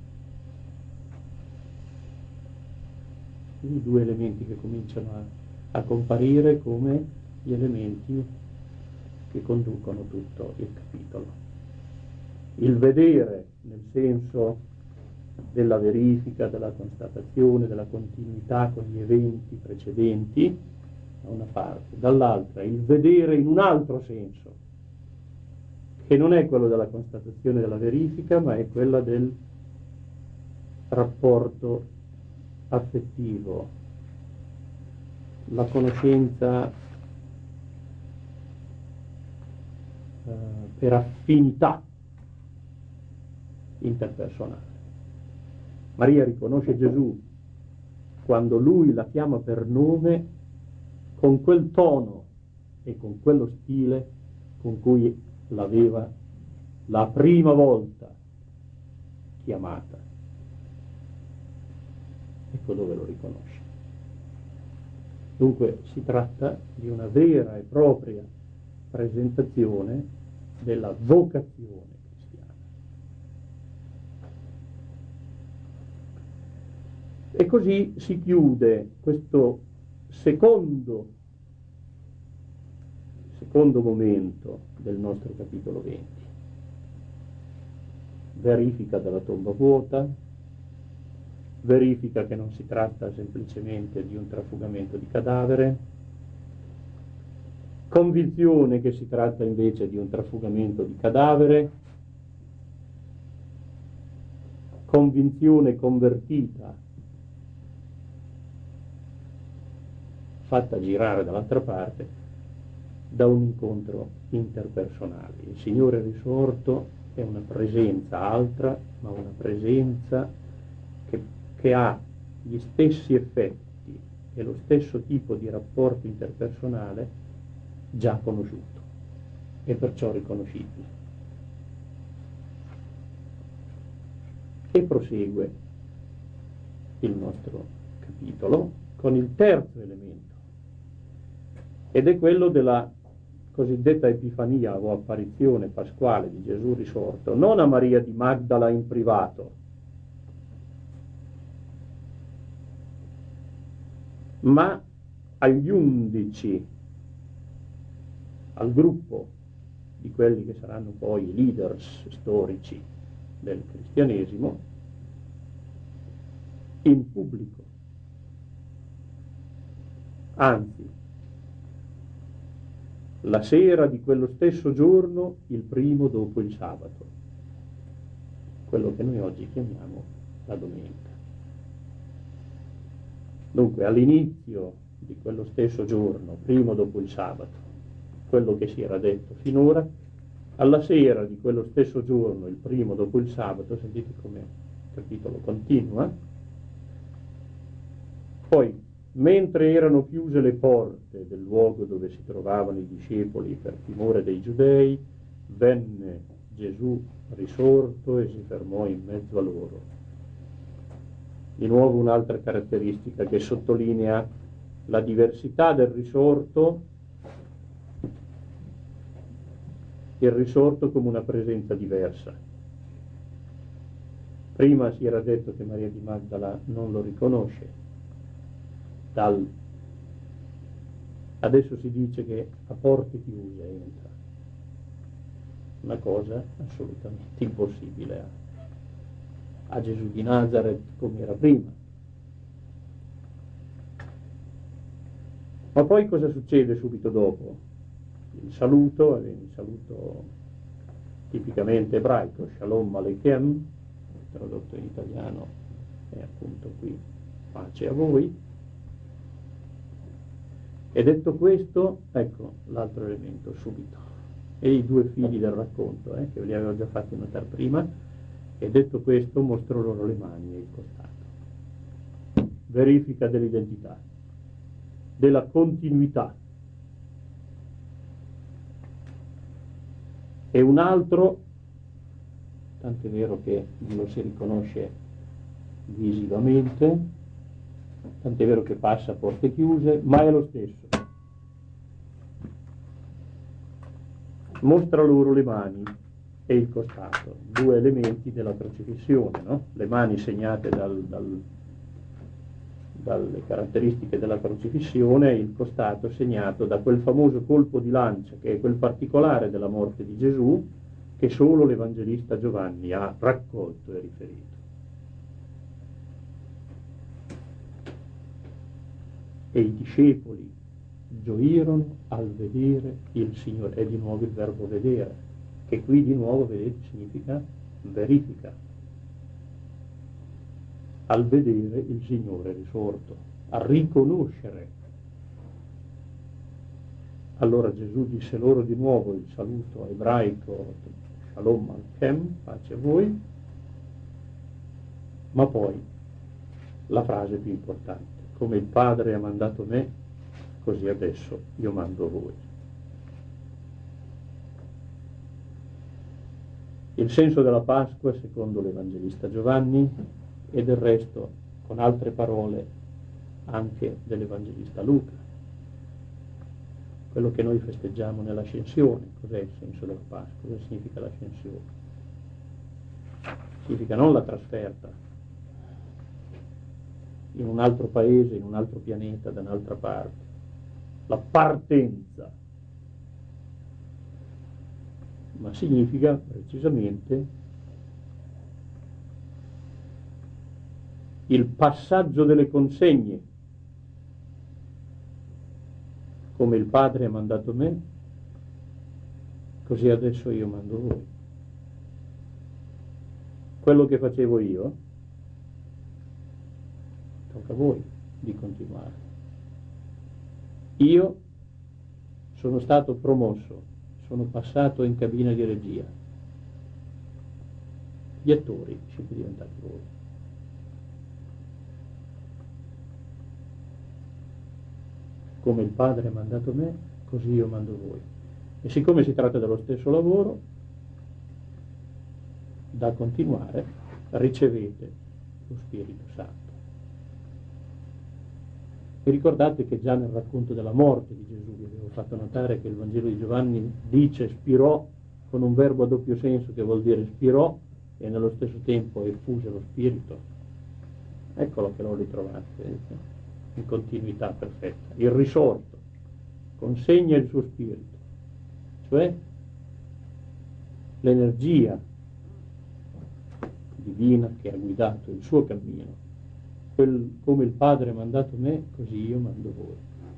I due elementi che cominciano a, a comparire come gli elementi che conducono tutto il capitolo. Il vedere nel senso della verifica, della constatazione, della continuità con gli eventi precedenti, da una parte, dall'altra il vedere in un altro senso, che non è quello della constatazione della verifica, ma è quella del rapporto affettivo, la conoscenza eh, per affinità interpersonale. Maria riconosce Gesù quando lui la chiama per nome con quel tono e con quello stile con cui l'aveva la prima volta chiamata. Ecco dove lo riconosce. Dunque si tratta di una vera e propria presentazione della vocazione cristiana. E così si chiude questo secondo, secondo momento del nostro capitolo venti. Verifica della tomba vuota, verifica che non si tratta semplicemente di un trafugamento di cadavere, convinzione che si tratta invece di un trafugamento di cadavere, convinzione convertita, fatta girare dall'altra parte da un incontro interpersonale. Il Signore risorto è una presenza altra, ma una presenza che che ha gli stessi effetti e lo stesso tipo di rapporto interpersonale già conosciuto e perciò riconoscibile. E prosegue il nostro capitolo con il terzo elemento, ed è quello della cosiddetta Epifania o apparizione pasquale di Gesù risorto, non a Maria di Magdala in privato, ma agli undici, al gruppo di quelli che saranno poi i leaders storici del cristianesimo, in pubblico. Anzi, la sera di quello stesso giorno, il primo dopo il sabato, quello che noi oggi chiamiamo la domenica. Dunque, all'inizio di quello stesso giorno, primo dopo il sabato, quello che si era detto finora, alla sera di quello stesso giorno, il primo dopo il sabato, sentite come il capitolo continua, Poi, mentre erano chiuse le porte del luogo dove si trovavano i discepoli per timore dei giudei, venne Gesù risorto e si fermò in mezzo a loro. Di nuovo un'altra caratteristica che sottolinea la diversità del risorto, il risorto come una presenza diversa. Prima si era detto che Maria di Magdala non lo riconosce, dal... adesso si dice che a porte chiuse entra. Una cosa assolutamente impossibile a, a Gesù di Nazaret come era prima. Ma poi cosa succede subito dopo? Il saluto, il saluto tipicamente ebraico, Shalom Aleichem, tradotto in italiano è appunto qui, pace a voi. E detto questo, ecco l'altro elemento subito, e i due figli del racconto, eh, che ve li avevo già fatti notare prima, e detto questo mostrò loro le mani e il costato. Verifica dell'identità, della continuità. E un altro, tant'è vero che lo si riconosce visivamente, tant'è vero che passa a porte chiuse, ma è lo stesso. Mostra loro le mani e il costato, due elementi della crocifissione, no? Le mani segnate dal, dal, dalle caratteristiche della crocifissione e il costato segnato da quel famoso colpo di lancia, che è quel particolare della morte di Gesù che solo l'Evangelista Giovanni ha raccolto e riferito. E i discepoli gioirono al vedere il Signore. È di nuovo il verbo vedere, che qui di nuovo, vedete, significa verifica. Al vedere il Signore risorto, a riconoscere. Allora Gesù disse loro di nuovo il saluto ebraico, Shalom Aleichem, pace a voi, ma poi la frase più importante: come il Padre ha mandato me, così adesso io mando voi. Il senso della Pasqua, secondo l'Evangelista Giovanni, e del resto, con altre parole, anche dell'Evangelista Luca. Quello che noi festeggiamo nell'ascensione, cos'è il senso della Pasqua? Cosa significa l'ascensione? Significa non la trasferta in un altro paese, in un altro pianeta, da un'altra parte, la partenza, ma significa precisamente il passaggio delle consegne. Come il Padre ha mandato me, così adesso io mando voi. Quello che facevo io, tocca a voi di continuare. Io sono stato promosso, sono passato in cabina di regia. Gli attori siete diventati voi. Come il Padre ha mandato me, così io mando voi. E siccome si tratta dello stesso lavoro, da continuare, ricevete lo Spirito Santo. E ricordate che già nel racconto della morte di Gesù vi avevo fatto notare che il Vangelo di Giovanni dice spirò con un verbo a doppio senso, che vuol dire spirò e nello stesso tempo effuse lo Spirito. Eccolo che lo ritrovate, vedete? In continuità perfetta. Il risorto consegna il suo Spirito, cioè l'energia divina che ha guidato il suo cammino. Quel, come il Padre ha mandato me, così io mando voi.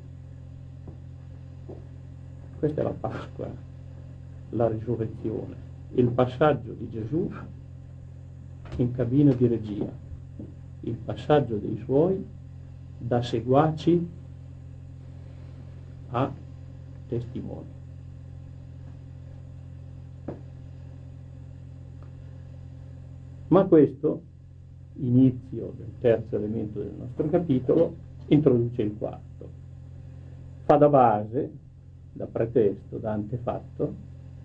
Questa è la Pasqua, la risurrezione, il passaggio di Gesù in cabina di regia, il passaggio dei suoi da seguaci a testimoni. Ma questo, inizio del terzo elemento del nostro capitolo, introduce il quarto. Fa da base, da pretesto, da antefatto,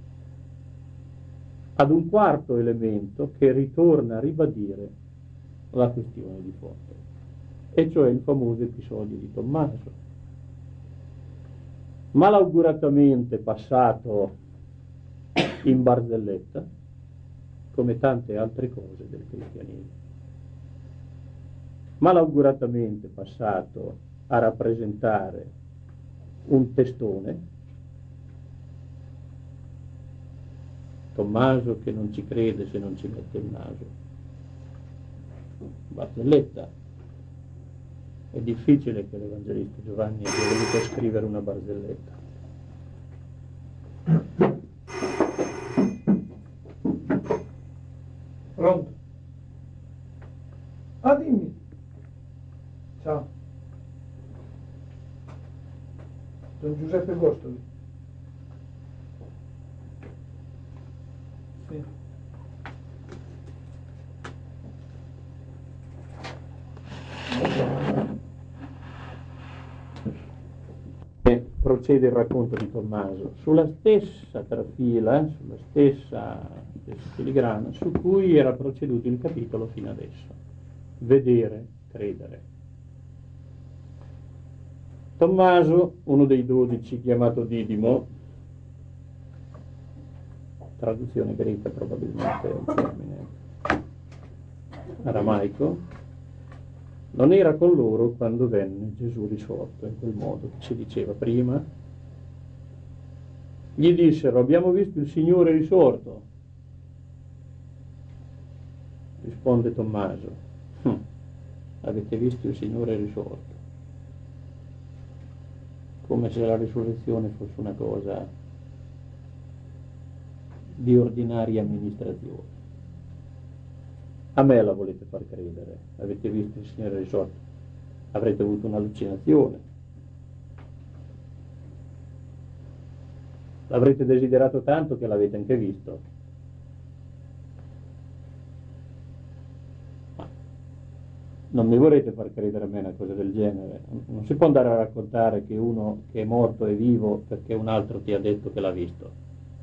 ad un quarto elemento che ritorna a ribadire la questione di fondo, e cioè il famoso episodio di Tommaso, malauguratamente passato in barzelletta, come tante altre cose del cristianesimo, malauguratamente passato a rappresentare un testone, Tommaso che non ci crede se non ci mette il naso, barzelletta. È difficile che l'Evangelista Giovanni abbia voluto scrivere una barzelletta. Pronto? Ah, dimmi. Ciao. Don Giuseppe Gostoli. Sì. E procede il racconto di Tommaso sulla stessa trafila, sulla stessa, stessa filigrana su cui era proceduto il capitolo fino adesso. Vedere, credere. Tommaso, uno dei dodici, chiamato Didimo, traduzione greca probabilmente è un termine aramaico, non era con loro quando venne Gesù risorto in quel modo che si diceva prima. Gli dissero: abbiamo visto il Signore risorto. Risponde Tommaso: hm, avete visto il Signore risorto? Come se la risurrezione fosse una cosa di ordinaria amministrazione. A me la volete far credere? Avete visto il Signore risorto? Avrete avuto un'allucinazione. L'avrete desiderato tanto che l'avete anche visto. Ma non mi vorrete far credere a me una cosa del genere. Non si può andare a raccontare che uno che è morto è vivo perché un altro ti ha detto che l'ha visto.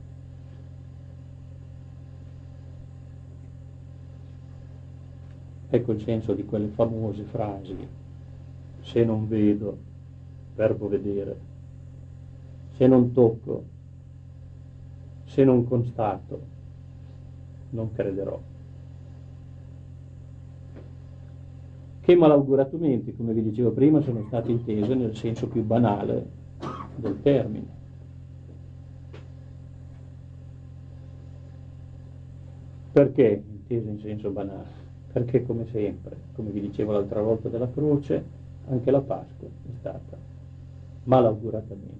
Ecco il senso di quelle famose frasi: se non vedo, verbo vedere; se non tocco, se non constato, non crederò. Che malauguratamente, come vi dicevo prima, sono state intese nel senso più banale del termine. Perché intese in senso banale? Perché, come sempre, come vi dicevo l'altra volta della croce, anche la Pasqua è stata malauguratamente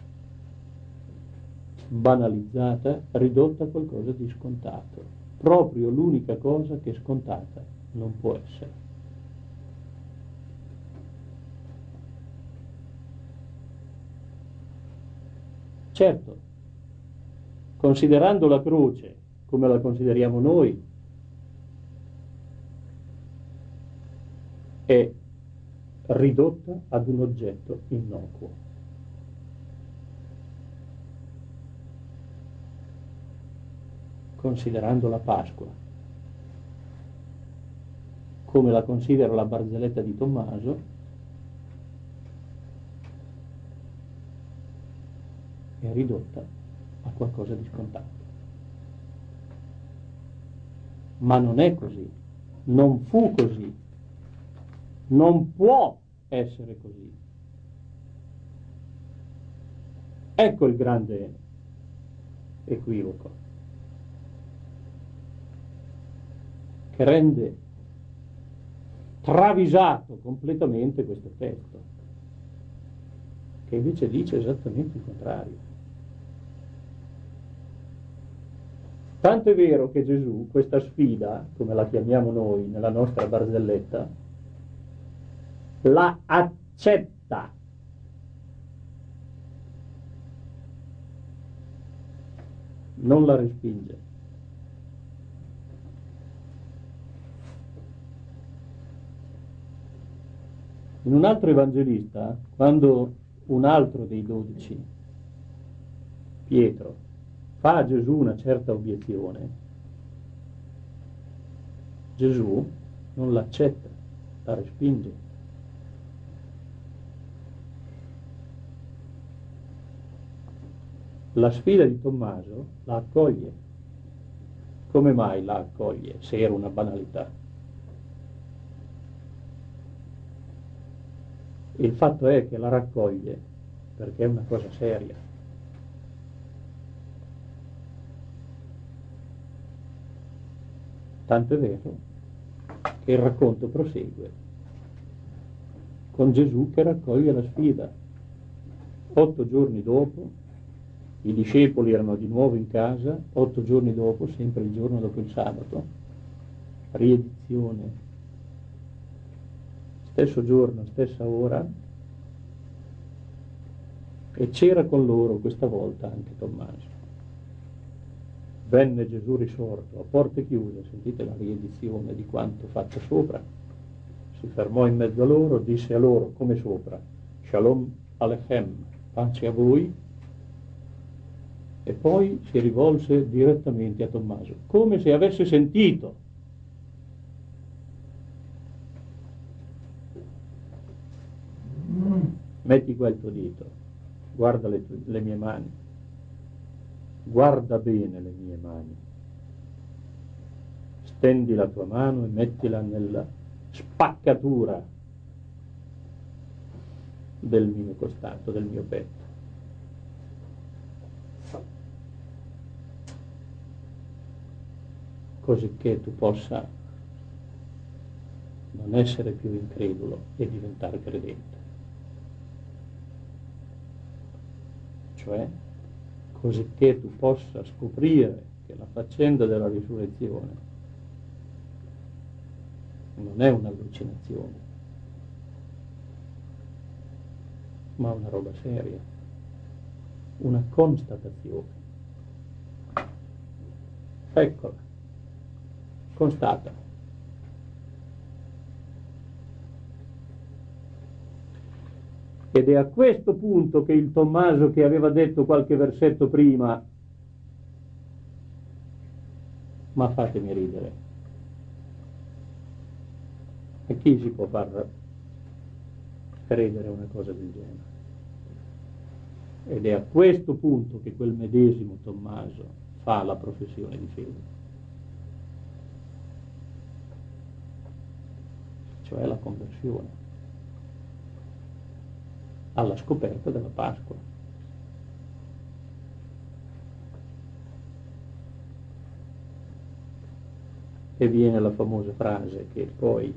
banalizzata, ridotta a qualcosa di scontato, proprio l'unica cosa che scontata non può essere. Certo, considerando la croce come la consideriamo noi, è ridotta ad un oggetto innocuo. Considerando la Pasqua come la considero la barzelletta di Tommaso, è ridotta a qualcosa di scontato. Ma non è così, non fu così, non può essere così. Ecco il grande equivoco che rende travisato completamente questo testo, che invece dice esattamente il contrario. Tanto è vero che Gesù questa sfida, come la chiamiamo noi nella nostra barzelletta, la accetta. Non la respinge. In un altro evangelista, quando un altro dei dodici, Pietro, fa a Gesù una certa obiezione, Gesù non l'accetta, la respinge. La sfida di Tommaso la accoglie. Come mai la accoglie, se era una banalità? Il fatto è che la raccoglie perché è una cosa seria. Tanto è vero che il racconto prosegue con Gesù che raccoglie la sfida. Otto giorni dopo i discepoli erano di nuovo in casa, otto giorni dopo, sempre il giorno dopo il sabato, riedizione, stesso giorno, stessa ora, e c'era con loro questa volta anche Tommaso. Venne Gesù risorto a porte chiuse, sentite la riedizione di quanto fatto sopra, si fermò in mezzo a loro, disse a loro come sopra, Shalom Alechem, pace a voi, e poi si rivolse direttamente a Tommaso, come se avesse sentito. Metti qua il tuo dito, guarda le, tue, le mie mani, guarda bene le mie mani, stendi la tua mano e mettila nella spaccatura del mio costato, del mio petto. Così che tu possa non essere più incredulo e diventare credente. Cioè, così che tu possa scoprire che la faccenda della risurrezione non è un'allucinazione, ma una roba seria, una constatazione. Eccola. Constata. Ed è a questo punto che il Tommaso che aveva detto qualche versetto prima, ma fatemi ridere, a chi si può far credere una cosa del genere? Ed è a questo punto che quel medesimo Tommaso fa la professione di fede. Cioè la conversione, alla scoperta della Pasqua. E viene la famosa frase che poi,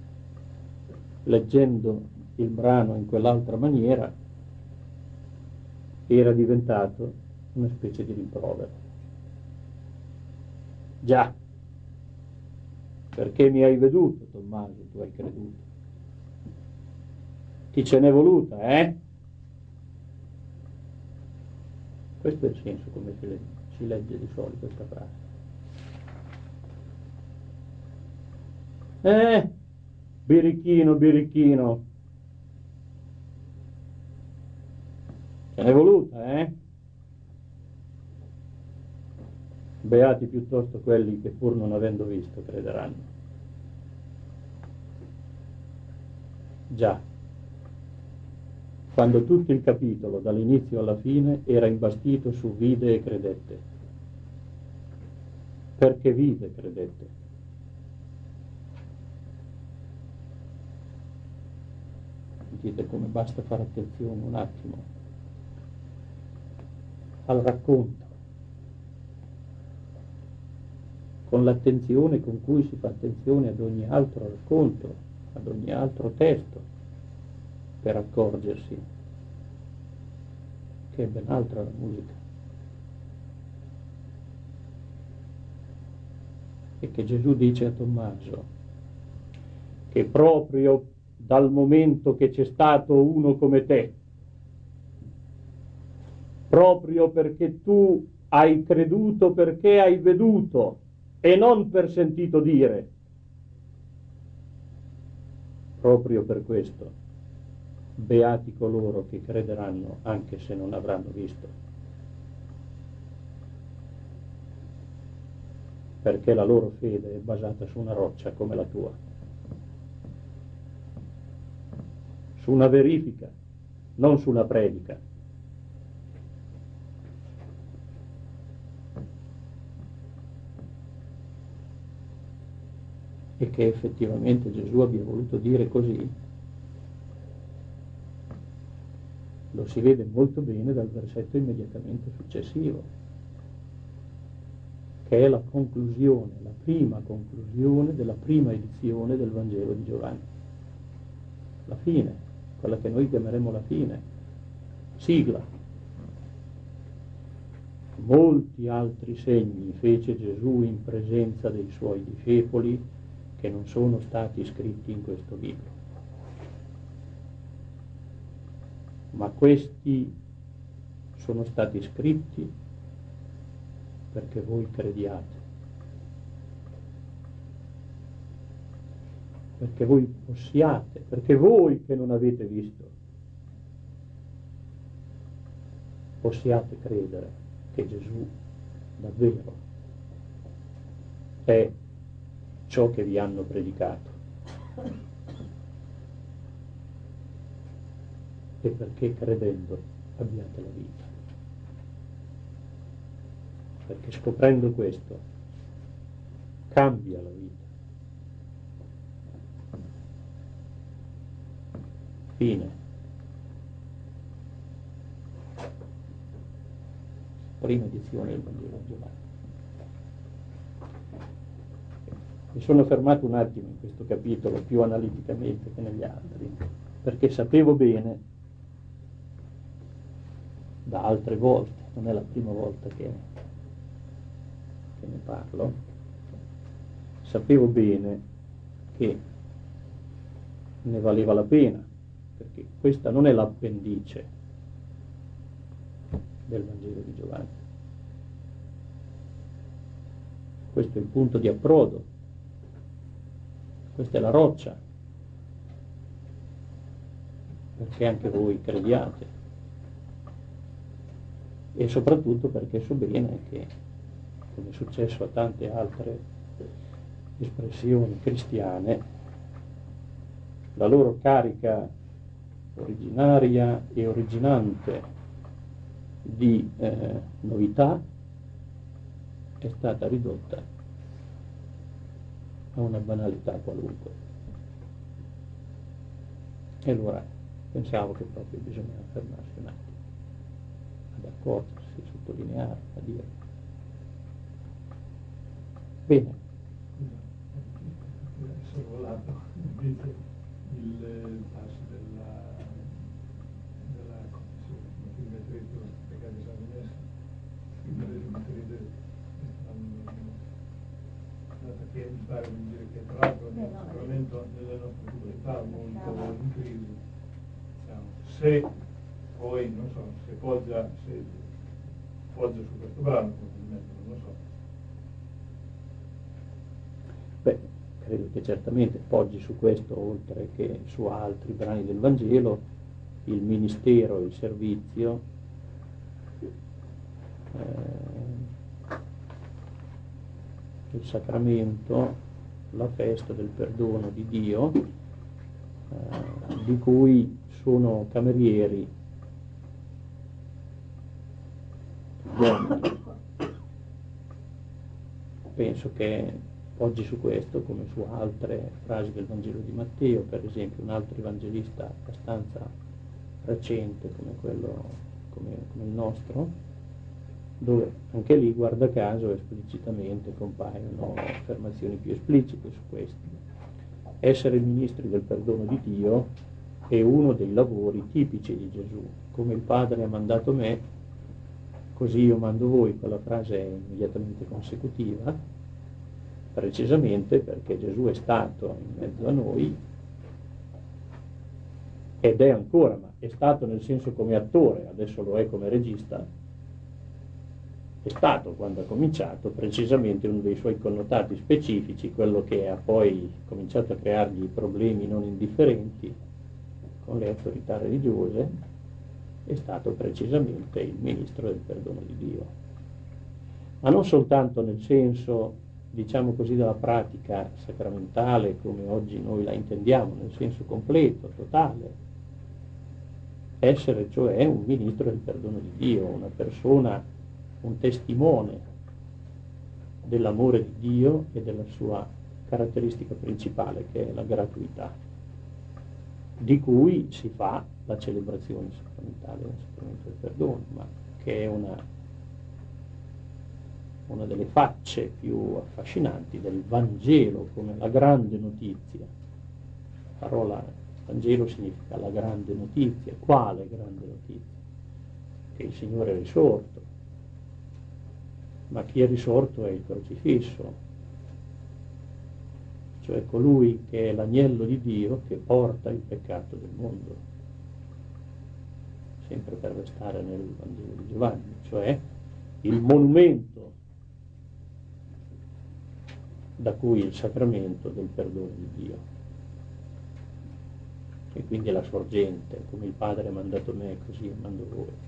leggendo il brano in quell'altra maniera, era diventato una specie di rimprovero. Già, perché mi hai veduto, Tommaso, tu hai creduto. Ti ce n'è voluta, eh? Questo è il senso come si legge, si legge di solito questa frase. Eh, birichino, birichino, ce n'è voluta, eh? Beati piuttosto quelli che pur non avendo visto crederanno. Già, quando tutto il capitolo, dall'inizio alla fine, era imbastito su vide e credette. Perché vide e credette. Sentite come basta fare attenzione un attimo al racconto, con l'attenzione con cui si fa attenzione ad ogni altro racconto, ad ogni altro testo, per accorgersi che è ben altra la musica e che Gesù dice a Tommaso che proprio dal momento che c'è stato uno come te, proprio perché tu hai creduto perché hai veduto e non per sentito dire, proprio per questo beati coloro che crederanno anche se non avranno visto, perché la loro fede è basata su una roccia come la tua, su una verifica, non su una predica. E che effettivamente Gesù abbia voluto dire così lo si vede molto bene dal versetto immediatamente successivo, che è la conclusione, la prima conclusione della prima edizione del Vangelo di Giovanni. La fine, quella che noi chiameremo la fine, sigla. Molti altri segni fece Gesù in presenza dei suoi discepoli che non sono stati scritti in questo libro. Ma questi sono stati scritti perché voi crediate, perché voi possiate, perché voi che non avete visto possiate credere che Gesù davvero è ciò che vi hanno predicato e perché credendo abbiate la vita. Perché scoprendo questo cambia la vita. Fine. Prima edizione del Vangelo di Giovanni. Mi sono fermato un attimo in questo capitolo più analiticamente che negli altri, perché sapevo bene da altre volte, non è la prima volta che, che ne parlo, sapevo bene che ne valeva la pena, perché questa non è l'appendice del Vangelo di Giovanni, questo è il punto di approdo, questa è la roccia, perché anche voi crediate. E soprattutto perché so bene che, come è successo a tante altre espressioni cristiane, la loro carica originaria e originante di eh, novità è stata ridotta a una banalità qualunque. E allora pensavo che proprio bisognava fermarsi un attimo ad accorgersi, sottolineare, a dire. Bene. Sono volato, invece il passo della, della confessione, come ti metterete i vostri peccati sanguinesi, quindi le metterete, dato che mi pare di dire che tra l'altro è un sacramento nelle nostre comunità molto in crisi, diciamo, se poi non so, se poggia, se poggia su questo brano, probabilmente non lo so. Beh, credo che certamente poggi su questo, oltre che su altri brani del Vangelo, il ministero e il servizio, eh, il sacramento, la festa del perdono di Dio, eh, di cui sono camerieri penso che oggi su questo, come su altre frasi del Vangelo di Matteo, per esempio un altro evangelista abbastanza recente come quello come, come il nostro, dove anche lì, guarda caso, esplicitamente compaiono affermazioni più esplicite su questo. Essere ministri del perdono di Dio è uno dei lavori tipici di Gesù. Come il Padre ha mandato me, così io mando voi. Quella frase è immediatamente consecutiva, precisamente perché Gesù è stato in mezzo a noi ed è ancora, ma è stato nel senso come attore, adesso lo è come regista, è stato, quando ha cominciato, precisamente uno dei suoi connotati specifici, quello che ha poi cominciato a creargli problemi non indifferenti con le autorità religiose, è stato precisamente il ministro del perdono di Dio. Ma non soltanto nel senso, diciamo così, della pratica sacramentale come oggi noi la intendiamo, nel senso completo, totale. Essere cioè un ministro del perdono di Dio, una persona, un testimone dell'amore di Dio e della sua caratteristica principale, che è la gratuità, di cui si fa la celebrazione sacramentale del sacramento del perdono, ma che è una, una delle facce più affascinanti del Vangelo, come la grande notizia. La parola Vangelo significa la grande notizia. Quale grande notizia? Che il Signore è risorto. Ma chi è risorto è il crocifisso, cioè colui che è l'agnello di Dio che porta il peccato del mondo, sempre per restare nel Vangelo di Giovanni, cioè il monumento da cui il sacramento del perdono di Dio, e quindi è la sorgente, come il Padre ha mandato me, così io mando voi.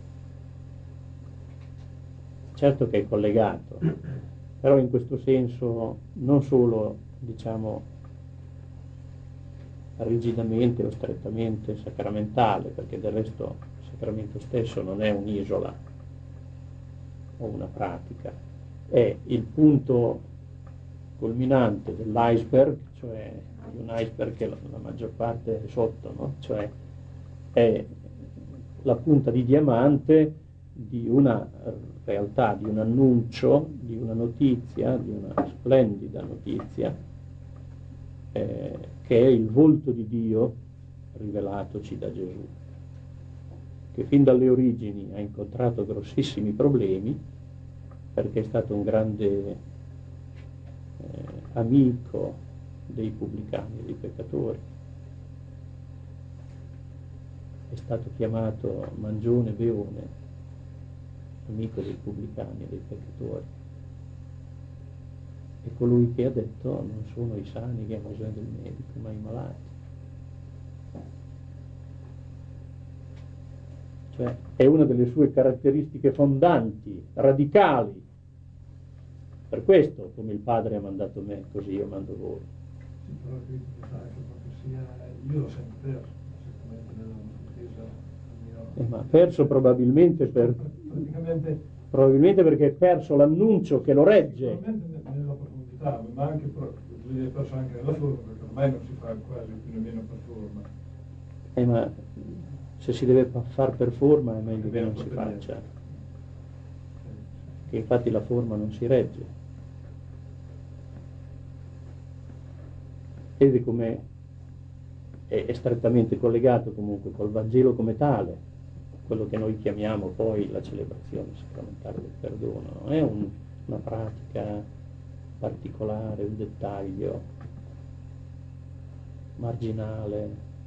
Certo che è collegato, però in questo senso non solo, diciamo, rigidamente o strettamente sacramentale, perché del resto il sacramento stesso non è un'isola o una pratica, è il punto culminante dell'iceberg, cioè di un iceberg che la, la maggior parte è sotto, no? Cioè è la punta di diamante di una realtà, di un annuncio, di una notizia, di una splendida notizia, eh, che è il volto di Dio rivelatoci da Gesù, che fin dalle origini ha incontrato grossissimi problemi, perché è stato un grande eh, amico dei pubblicani e dei peccatori. È stato chiamato mangione beone, amico dei pubblicani e dei peccatori. È colui che ha detto: non sono i sani che hanno bisogno del medico, ma i malati. Cioè è una delle sue caratteristiche fondanti, radicali. Per questo, come il Padre ha mandato me, così io mando voi. Sì, però qui fa anche profezia, io l'ho sempre perso, esattamente nella Chiesa eh, ma perso probabilmente per... praticamente probabilmente perché è perso l'annuncio che lo regge. Sicuramente nella profondità, ma anche è perso anche nella forma, perché ormai non si fa quasi più nemmeno per forma. Eh, ma se si deve far per forma è meglio che non si faccia, che infatti la forma non si regge. Vede come è, è strettamente collegato comunque col Vangelo come tale, quello che noi chiamiamo poi la celebrazione sacramentale del perdono. Non è un, una pratica particolare, un dettaglio marginale,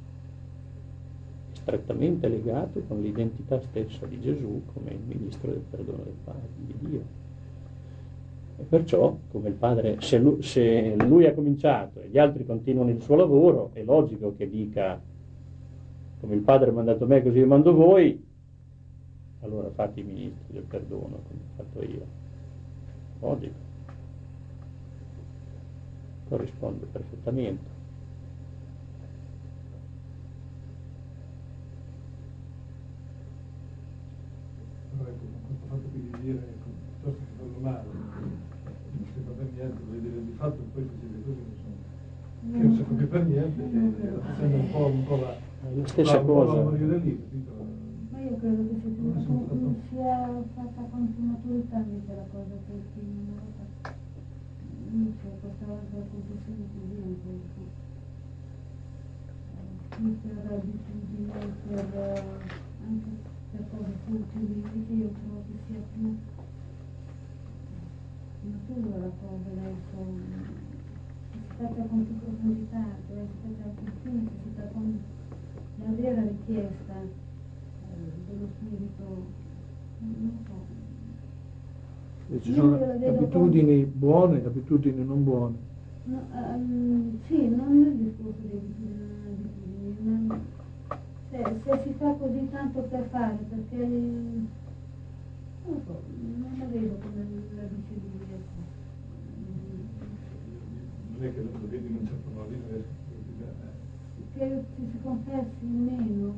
è strettamente legato con l'identità stessa di Gesù come il ministro del perdono del Padre, di Dio. E perciò, come il Padre, se lui, se lui ha cominciato e gli altri continuano il suo lavoro, è logico che dica: come il Padre ha mandato me, così io mando voi, allora fate i ministri del perdono come ho fatto io. Logico. Corrisponde perfettamente. Però ecco, con questo fatto qui di dire, piuttosto che farlo male, non si fa per niente, vuol dire di fatto poi succede così, insomma, che non si fa più per niente, e facendo un po', un po' la, la stessa la, cosa. Un po' la morire lì, capito? Ma io credo che sia, non non sia fatta con più maturità invece la cosa che il film non lo fa. Non c'è questa volta la confessione così un po'. Sì, per abitudini, per anche per cose futili, invece io trovo che sia più matura la cosa adesso, che si tratta con più profondità, che si tratta più fine, che si tratta con la vera richiesta dello spirito, non so. Ci sono abitudini buone e abitudini non buone. No, um, sì, non nel discorso di abitudini, non abitudini, ma se, se si fa così tanto per fare, perché non lo so, non la vedo come la dice lui, ecco. Non è che lo vedi in un certo modo, che ci si confessi meno,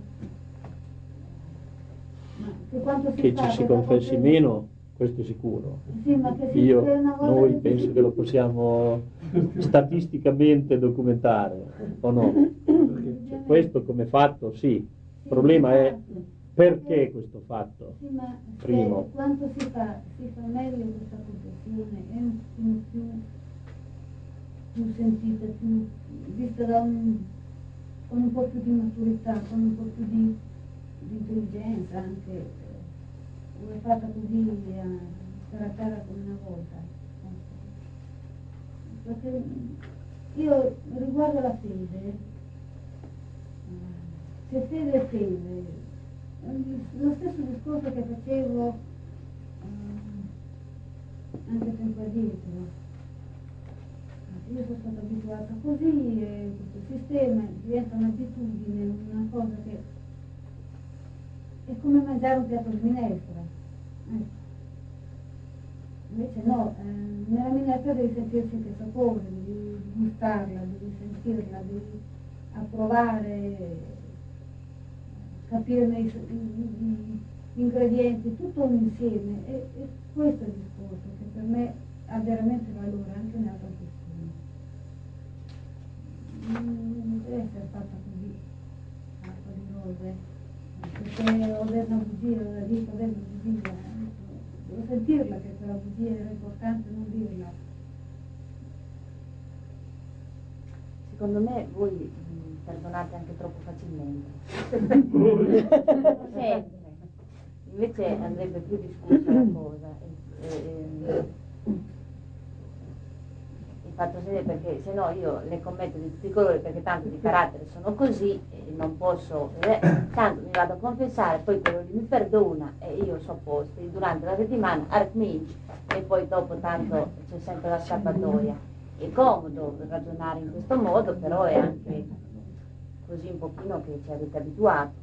ma che quanto si Che fa, ci si che confessi dopo- meno, questo è sicuro. Sì, ma che si, Io, che una volta noi che penso si- che lo possiamo statisticamente documentare, o no? Cioè, questo come fatto, sì. Il Sì, problema è infatti. perché questo fatto. Sì, ma se Primo. quanto si fa, si fa meglio questa confessione, è un pochino più, più sentita, più vista da un, con un po' più di maturità, con un po' più di, di intelligenza anche, eh, o è fatta così a terra a terra come una volta. Perché io riguardo la fede, se fede è fede, lo stesso discorso che facevo eh, anche tempo addietro. Io sono stata abituata così e questo sistema diventa un'abitudine, una cosa che è come mangiare un piatto di minestra. Ecco. Invece no, eh, nella minestra devi sentirci anche il sapore, devi gustarla, devi sentirla, devi approvare, capirne i, i, gli ingredienti, tutto un insieme. E, e questo è il discorso che per me ha veramente valore anche nella confessione. Non deve essere fatta così, acqua di rose, perché ho detto una bugia, ho detto una bugia, devo sentirla che quella bugia era importante, non dirla. Secondo me voi mh, perdonate anche troppo facilmente. Sempre. Invece andrebbe più discussa la cosa. E, e, il fatto sia perché se no io le commetto di tutti i colori perché tanto di carattere sono così e non posso, eh, tanto mi vado a confessare, poi quello lì mi perdona e io so posti durante la settimana arcominci e poi dopo tanto c'è sempre la scappatoia. È comodo ragionare in questo modo, però è anche così un pochino che ci avete abituato.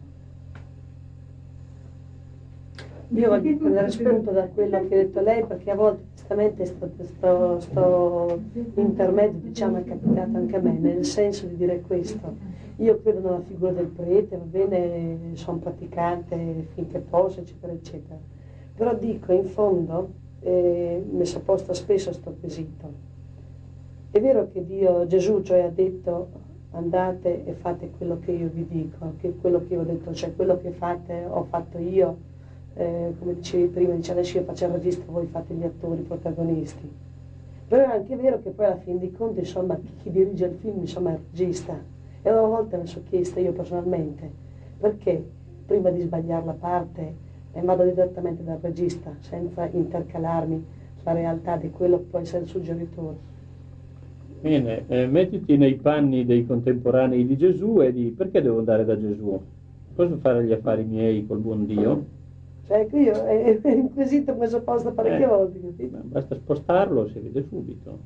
Io voglio prendere spunto da quello che ha detto lei, perché a volte giustamente sto, sto, sto intermezzo, diciamo, è capitato anche a me, nel senso di dire questo. Io credo nella figura del prete, va bene, sono praticante finché posso, eccetera, eccetera. Però dico, in fondo, eh, mi sono posta spesso sto quesito. È vero che Dio, Gesù, cioè, ha detto andate e fate quello che io vi dico, che quello che io ho detto, cioè quello che fate ho fatto io. Eh, come dicevi prima, dice adesso io faccio il regista, voi fate gli attori, i protagonisti. Però è anche vero che poi alla fin dei conti, insomma, chi, chi dirige il film, insomma, è il regista. E una volta mi sono chiesta io personalmente, perché prima di sbagliare la parte eh, vado direttamente dal regista, senza intercalarmi la realtà di quello che può essere il suggeritore. Bene, eh, mettiti nei panni dei contemporanei di Gesù e di perché devo andare da Gesù? Posso fare gli affari miei col buon Dio? Cioè, ecco, io è eh, un quesito che mi sono posta parecchie Eh, volte, capito? Basta spostarlo, si vede subito.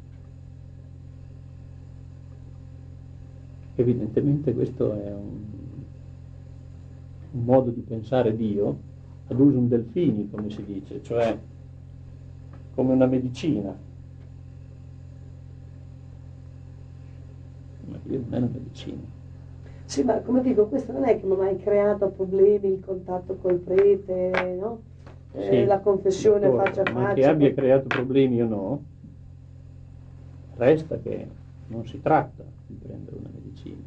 Evidentemente questo è un, un modo di pensare Dio ad usum delfini, come si dice, cioè come una medicina. Ma Dio non è una medicina. Sì, ma come dico, questo non è che mi ha mai creato problemi il contatto col prete, no? Eh, Sì, la confessione d'accordo, faccia a ma faccia. che abbia poi- creato problemi o no, resta che non si tratta di prendere una medicina.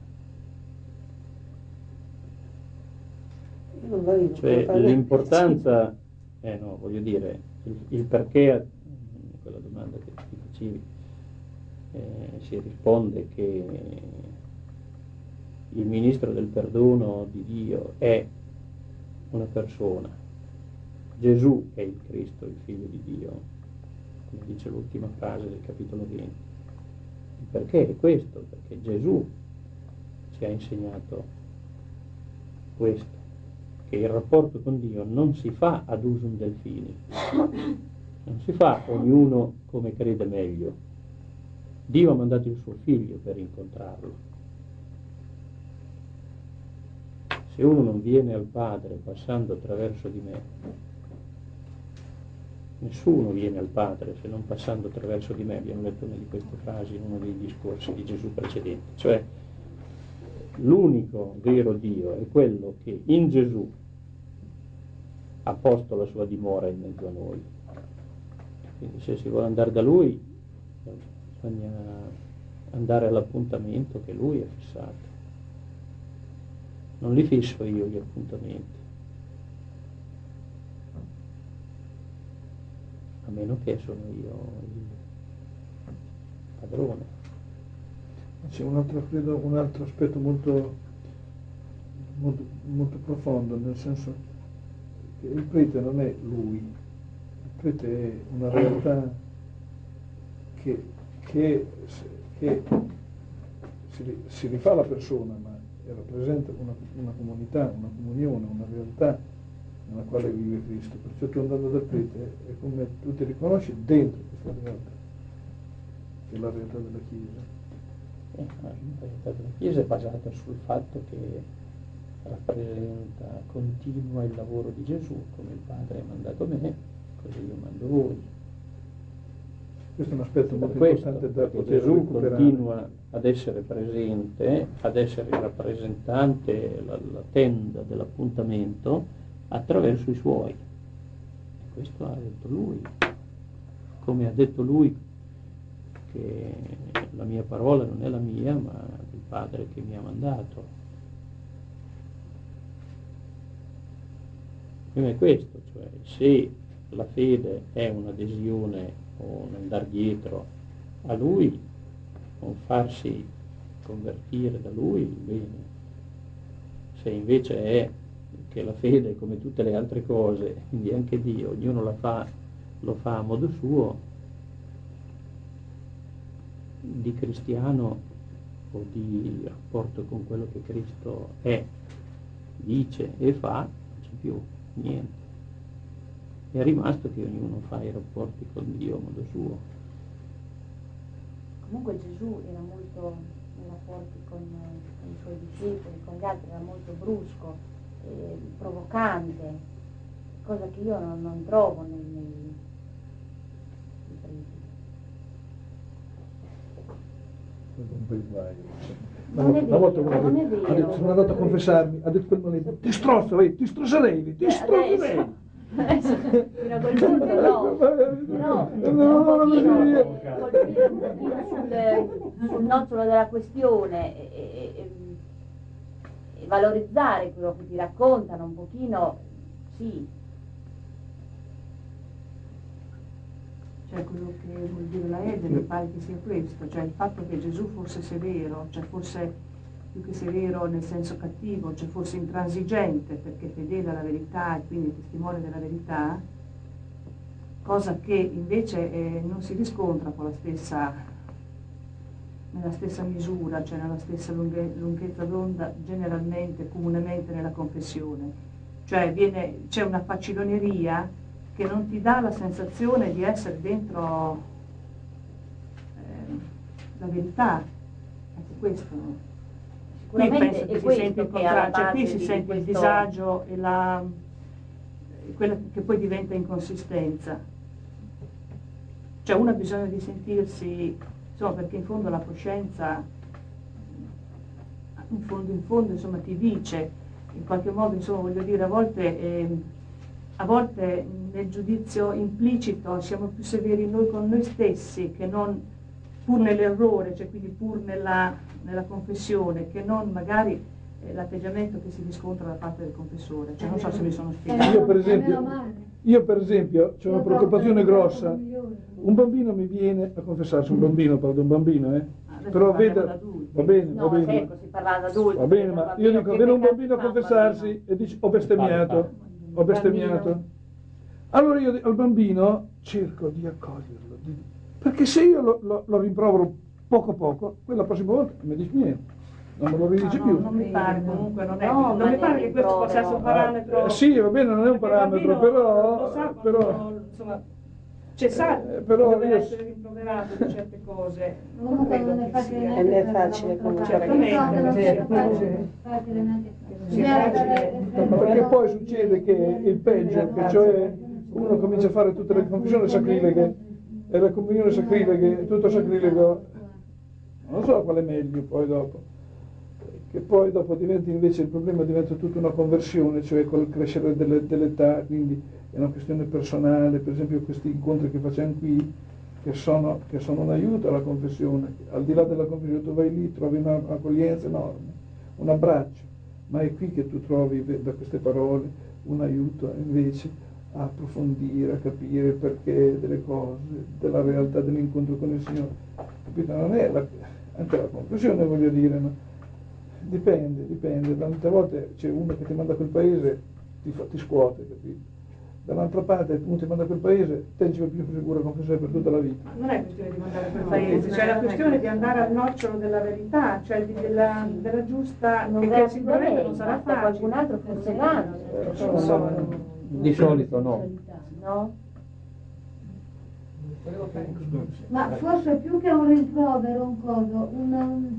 Io non la vivo Cioè come prendere l'importanza, eh no, voglio dire, il, il perché, quella domanda che ti facevi, eh, si risponde che il ministro del perdono di Dio è una persona, Gesù è il Cristo, il figlio di Dio, come dice l'ultima frase del capitolo venti. Il perché è questo, perché Gesù ci ha insegnato questo, che il rapporto con Dio non si fa ad usum delfini, non si fa ognuno come crede meglio. Dio ha mandato il suo figlio per incontrarlo. Se uno non viene al Padre passando attraverso di me, nessuno viene al Padre se non passando attraverso di me. Abbiamo letto una di queste frasi in uno dei discorsi di Gesù precedenti. Cioè, l'unico vero Dio è quello che in Gesù ha posto la sua dimora in mezzo a noi. Quindi se si vuole andare da Lui, bisogna andare all'appuntamento che Lui ha fissato. Non li fisso io gli appuntamenti, a meno che sono io il padrone. C'è un altro, credo, un altro aspetto molto, molto, molto profondo, nel senso che il prete non è lui, il prete è una realtà che, che, che si, si rifà alla persona, ma rappresenta una, una comunità, una comunione, una realtà nella quale vive Cristo. Perciò tu andando dal prete è come tu ti riconosci dentro questa realtà, che è la realtà della Chiesa. Eh, la realtà della Chiesa è basata sul fatto che rappresenta, continua il lavoro di Gesù, come il Padre ha mandato me, così io mando voi. Questo è un aspetto molto questo, importante da poter Gesù recuperare. Continua ad essere presente, ad essere il rappresentante, la, la tenda dell'appuntamento attraverso i suoi. E questo ha detto Lui, come ha detto Lui che la mia parola non è la mia, ma il Padre che mi ha mandato. Prima è questo, cioè se la fede è un'adesione o un andare dietro a Lui, non farsi convertire da Lui, bene. Se invece è che la fede è come tutte le altre cose, quindi anche Dio, ognuno la fa, lo fa a modo suo, di cristiano o di rapporto con quello che Cristo è, dice e fa, non c'è più niente. È rimasto che ognuno fa i rapporti con Dio a modo suo. Comunque Gesù era molto, nei rapporti con, con i suoi discepoli, con gli altri, era molto brusco, eh, provocante, cosa che io non, non trovo nei, nei, nei preti. Non è Una volta vero, uno non è ha detto, vero. sono andato a confessarmi, ha detto quel maledetto, ti strozzo, eh, ti strozzo lei, ti strozzo lei. Adesso, fino a quel punto no, però un pochino, eh, colpire un pochino sul, sul nocciolo della questione e, e, e, e valorizzare quello che ti raccontano un pochino, sì. Cioè quello che vuol dire la Ede mi pare che sia questo, cioè il fatto che Gesù fosse severo, cioè forse più che severo nel senso cattivo, cioè forse intransigente perché fedele alla verità e quindi testimone della verità, cosa che invece eh, non si riscontra con la stessa, nella stessa misura, cioè nella stessa lunghe, lunghezza d'onda generalmente, comunemente nella confessione. Cioè viene, c'è una faciloneria che non ti dà la sensazione di essere dentro eh, la verità, anche questo. Qui penso che si sente il contrario, cioè qui si sente il disagio e la, quella che poi diventa inconsistenza. Cioè uno ha bisogno di sentirsi, insomma, perché in fondo la coscienza, in fondo, in fondo insomma, ti dice, in qualche modo, insomma, voglio dire, a volte, eh, a volte nel giudizio implicito siamo più severi noi con noi stessi che non pur nell'errore, cioè quindi pur nella, nella confessione, che non magari eh, l'atteggiamento che si riscontra da parte del confessore. Cioè non so se mi sono spiegato. Io per esempio, io per esempio c'è una preoccupazione grossa. Un bambino mi viene a confessarsi, un bambino, parlo di un bambino, eh? Però vede, va bene, va No, bene, ecco, si parla da adulti. va bene, ma io dico, viene un bambino a confessarsi e dice ho bestemmiato, ho bestemmiato. Allora io al bambino cerco di accoglierlo, di, perché se io lo, lo, lo rimprovero poco poco, quella prossima volta mi dice niente, non me lo ridice no, più. No, non mi pare comunque, non, è, No, non mi pare che questo possa essere un parametro. Eh, sì, va bene, non è un parametro, però, lo sa, però quando, insomma, Cioè, sa Eh, però deve io- essere rimproverato di certe cose. Non Comunque credo non è che facile sia. E non è neanche facile per la vostra comunque. parte. No, non sia Certamente, facile, facile neanche. Sì, Bisogna facile. dare- Perché poi succede che il peggio, che cioè uno comincia a fare tutte le confessioni sacrileghe, e le comunioni sacrileghe, tutto sacrilego, non so qual è meglio poi dopo, che poi dopo diventa invece il problema diventa tutta una conversione, cioè col crescere delle, dell'età, quindi è una questione personale. Per esempio questi incontri che facciamo qui, che sono, che sono un aiuto alla confessione, al di là della confessione tu vai lì, trovi un'accoglienza enorme, un abbraccio, ma è qui che tu trovi da queste parole un aiuto invece a approfondire, a capire il perché delle cose, della realtà dell'incontro con il Signore. Capito? Non è la, anche la conclusione, voglio dire, ma dipende, dipende. Tante volte c'è uno che ti manda a quel paese, ti, fa, ti scuote, capito? Dall'altra parte uno ti manda a quel paese, te non ci vai più sicuro a confessare per tutta la vita. Non è questione di mandare per paese, c'è la questione di andare al nocciolo della verità, cioè di, della, della giusta, Non che, verrà che sicuramente lei, non sarà basta qualcun facile. altro forse l'anno. Eh, Non so. Di solito no. No? Ma forse più che un rimprovero, un coso, un, um,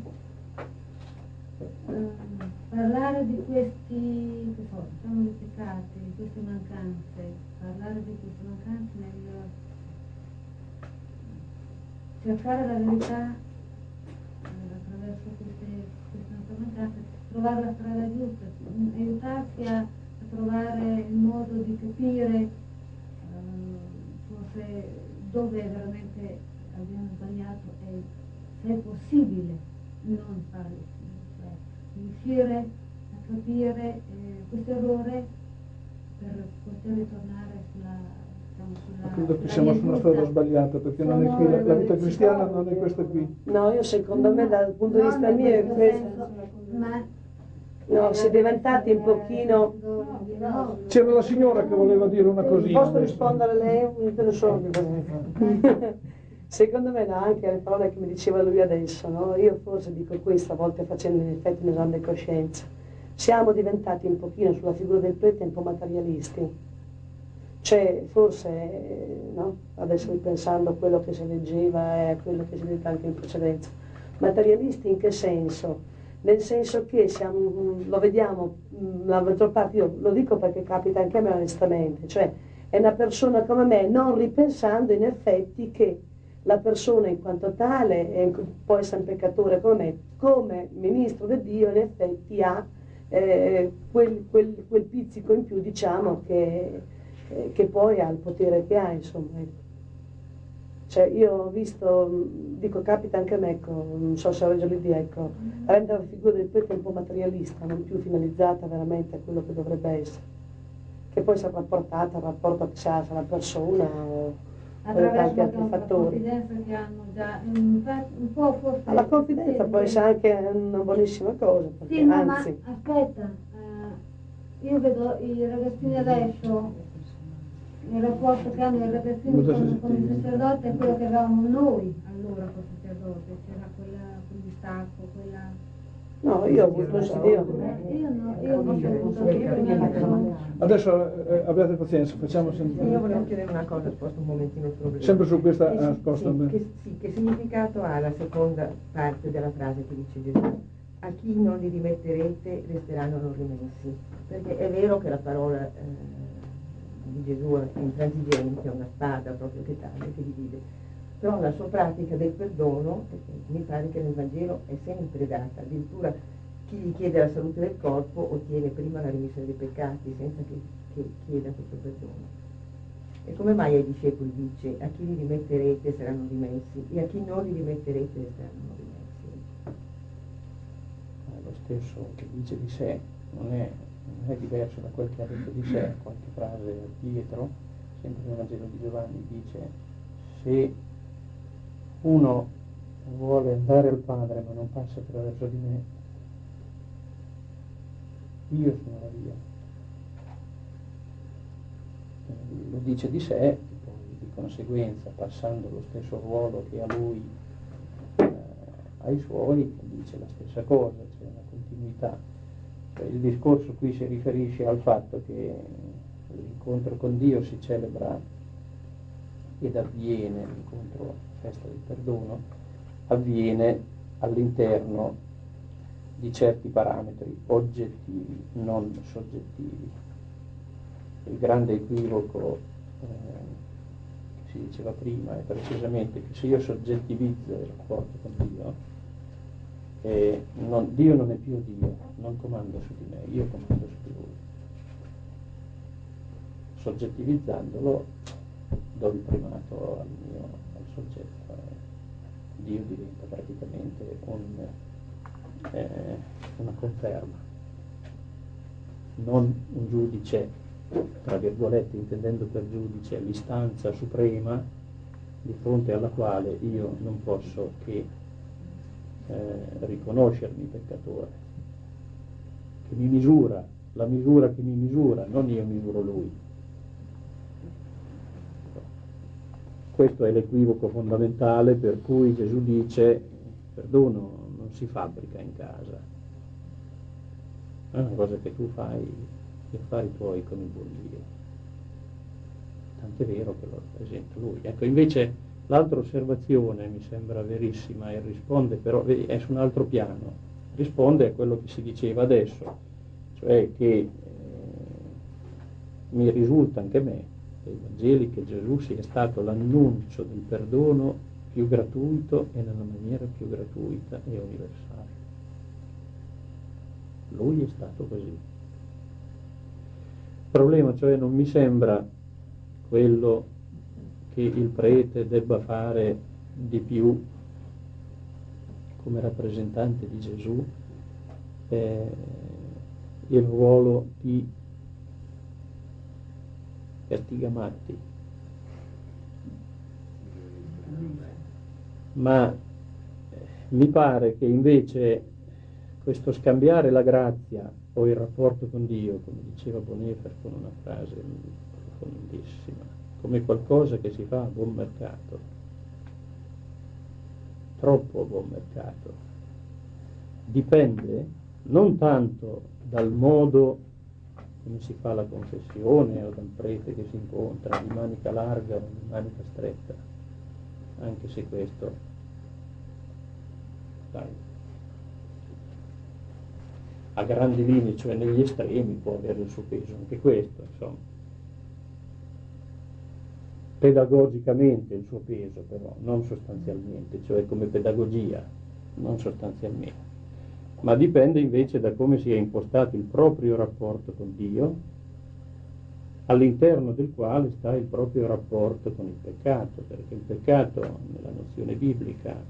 um, parlare di questi, che so, diciamo di peccati, di queste mancanze, parlare di queste mancanze nel cercare la verità eh, attraverso queste, queste nostre mancanze, trovare la strada giusta, aiutarsi a, a trovare il modo di capire eh, forse dove veramente abbiamo sbagliato e se è possibile non farlo, cioè riuscire a capire eh, questo errore per poter ritornare sulla, diciamo, sulla, Credo che sulla siamo via su una giusta. strada sbagliata, perché non è qui, la, la vita cristiana non è questa qui. No, io secondo me dal punto di Non vista in mio è questo questo. senso, ma No, si è diventati un pochino... no. C'era la signora che voleva dire una cosina. Posso rispondere lei? Non te lo so che cosa. Secondo me no, anche alle parole che mi diceva lui adesso, no? Io forse dico questo, a volte facendo in effetti un esame di coscienza. Siamo diventati un pochino sulla figura del prete un po' materialisti. Cioè, forse, no? Adesso ripensando a quello che si leggeva e a quello che si leggeva anche in precedenza. Materialisti in che senso? Nel senso che siamo, lo vediamo, la maggior parte, io lo dico perché capita anche a me onestamente, cioè è una persona come me, non ripensando in effetti che la persona in quanto tale, e può essere un peccatore come me, come ministro di Dio in effetti ha eh, quel, quel, quel pizzico in più, diciamo, che, eh, che poi ha il potere che ha, insomma. Cioè io ho visto, dico, capita anche a me, ecco, non so se avevo l'idea, ecco, rendere la figura del prete un po' materialista, non più finalizzata veramente a quello che dovrebbe essere, che poi sarà rapportata al rapporto che si ha tra la persona o tanti altri fattori. La confidenza che hanno già, un, un po' forse... La confidenza può essere anche una buonissima cosa, perché sì, ma, anzi... ma aspetta, eh, io vedo i ragazzini adesso, il rapporto che hanno i ragazzini con, con il sacerdote è quello che avevamo noi allora col sacerdote, c'era quella, quel distacco, quella... No, io ho avuto io. Eh, io no, io ho avuto Adesso eh, abbiate pazienza, facciamo sempre. Io volevo chiedere una cosa, sposto un momentino il problema. Sempre su questa Che, ah, si- sposta sì, bene. che, sì, che significato ha la seconda parte della frase che dice Gesù? A chi non li rimetterete resteranno non rimessi. Perché è vero che la parola eh, di Gesù è intransigente, è una spada proprio che taglia, che divide. Però la sua pratica del perdono, eh, mi pare che nel Vangelo è sempre data, addirittura chi gli chiede la salute del corpo ottiene prima la remissione dei peccati senza che, che chieda questo perdono. E come mai ai discepoli dice a chi li rimetterete saranno rimessi e a chi non li rimetterete resteranno non rimessi? È lo stesso che dice di sé, non è, non è diverso da quel che ha detto di sé, qualche frase Pietro, sempre nel Vangelo di Giovanni, dice se uno vuole andare al Padre ma non passa attraverso di me, io sono la via. Eh, Lo dice di sé, e poi di conseguenza, passando lo stesso ruolo che ha lui eh, ai suoi, dice la stessa cosa, c'è una continuità. Cioè, il discorso qui si riferisce al fatto che l'incontro con Dio si celebra ed avviene incontro alla festa del perdono, avviene all'interno di certi parametri oggettivi, non soggettivi. Il grande equivoco eh, che si diceva prima è precisamente che se io soggettivizzo il rapporto con Dio, eh, non, Dio non è più Dio, non comanda su di me, io comando su di Lui. Soggettivizzandolo do il primato al mio al soggetto. Eh. Dio diventa praticamente un, eh, una conferma, non un giudice, tra virgolette, intendendo per giudice l'istanza suprema di fronte alla quale io non posso che eh, riconoscermi peccatore, che mi misura, la misura che mi misura, non io misuro lui. Questo è l'equivoco fondamentale per cui Gesù dice: il perdono non si fabbrica in casa, è una cosa che tu fai gli affari tuoi con il buon Dio. Tant'è vero che lo rappresenta Lui. Ecco, invece l'altra osservazione mi sembra verissima e risponde, però è su un altro piano, risponde a quello che si diceva adesso, cioè che eh, mi risulta anche a me dei Vangeli che Gesù sia stato l'annuncio del perdono più gratuito e nella maniera più gratuita e universale. Lui è stato così. Il problema, cioè, non mi sembra quello che il prete debba fare di più come rappresentante di Gesù, eh, il ruolo di castigamatti, ma eh, mi pare che invece questo scambiare la grazia o il rapporto con Dio, come diceva Bonifer con una frase profondissima, come qualcosa che si fa a buon mercato, troppo a buon mercato, dipende non tanto dal modo come si fa la confessione o dal prete che si incontra di manica larga o di manica stretta, anche se questo, dai, a grandi linee, cioè negli estremi, può avere il suo peso, anche questo, insomma. Pedagogicamente il suo peso, però, non sostanzialmente, cioè come pedagogia, non sostanzialmente. Ma dipende invece da come si è impostato il proprio rapporto con Dio, all'interno del quale sta il proprio rapporto con il peccato, perché il peccato, nella nozione biblica,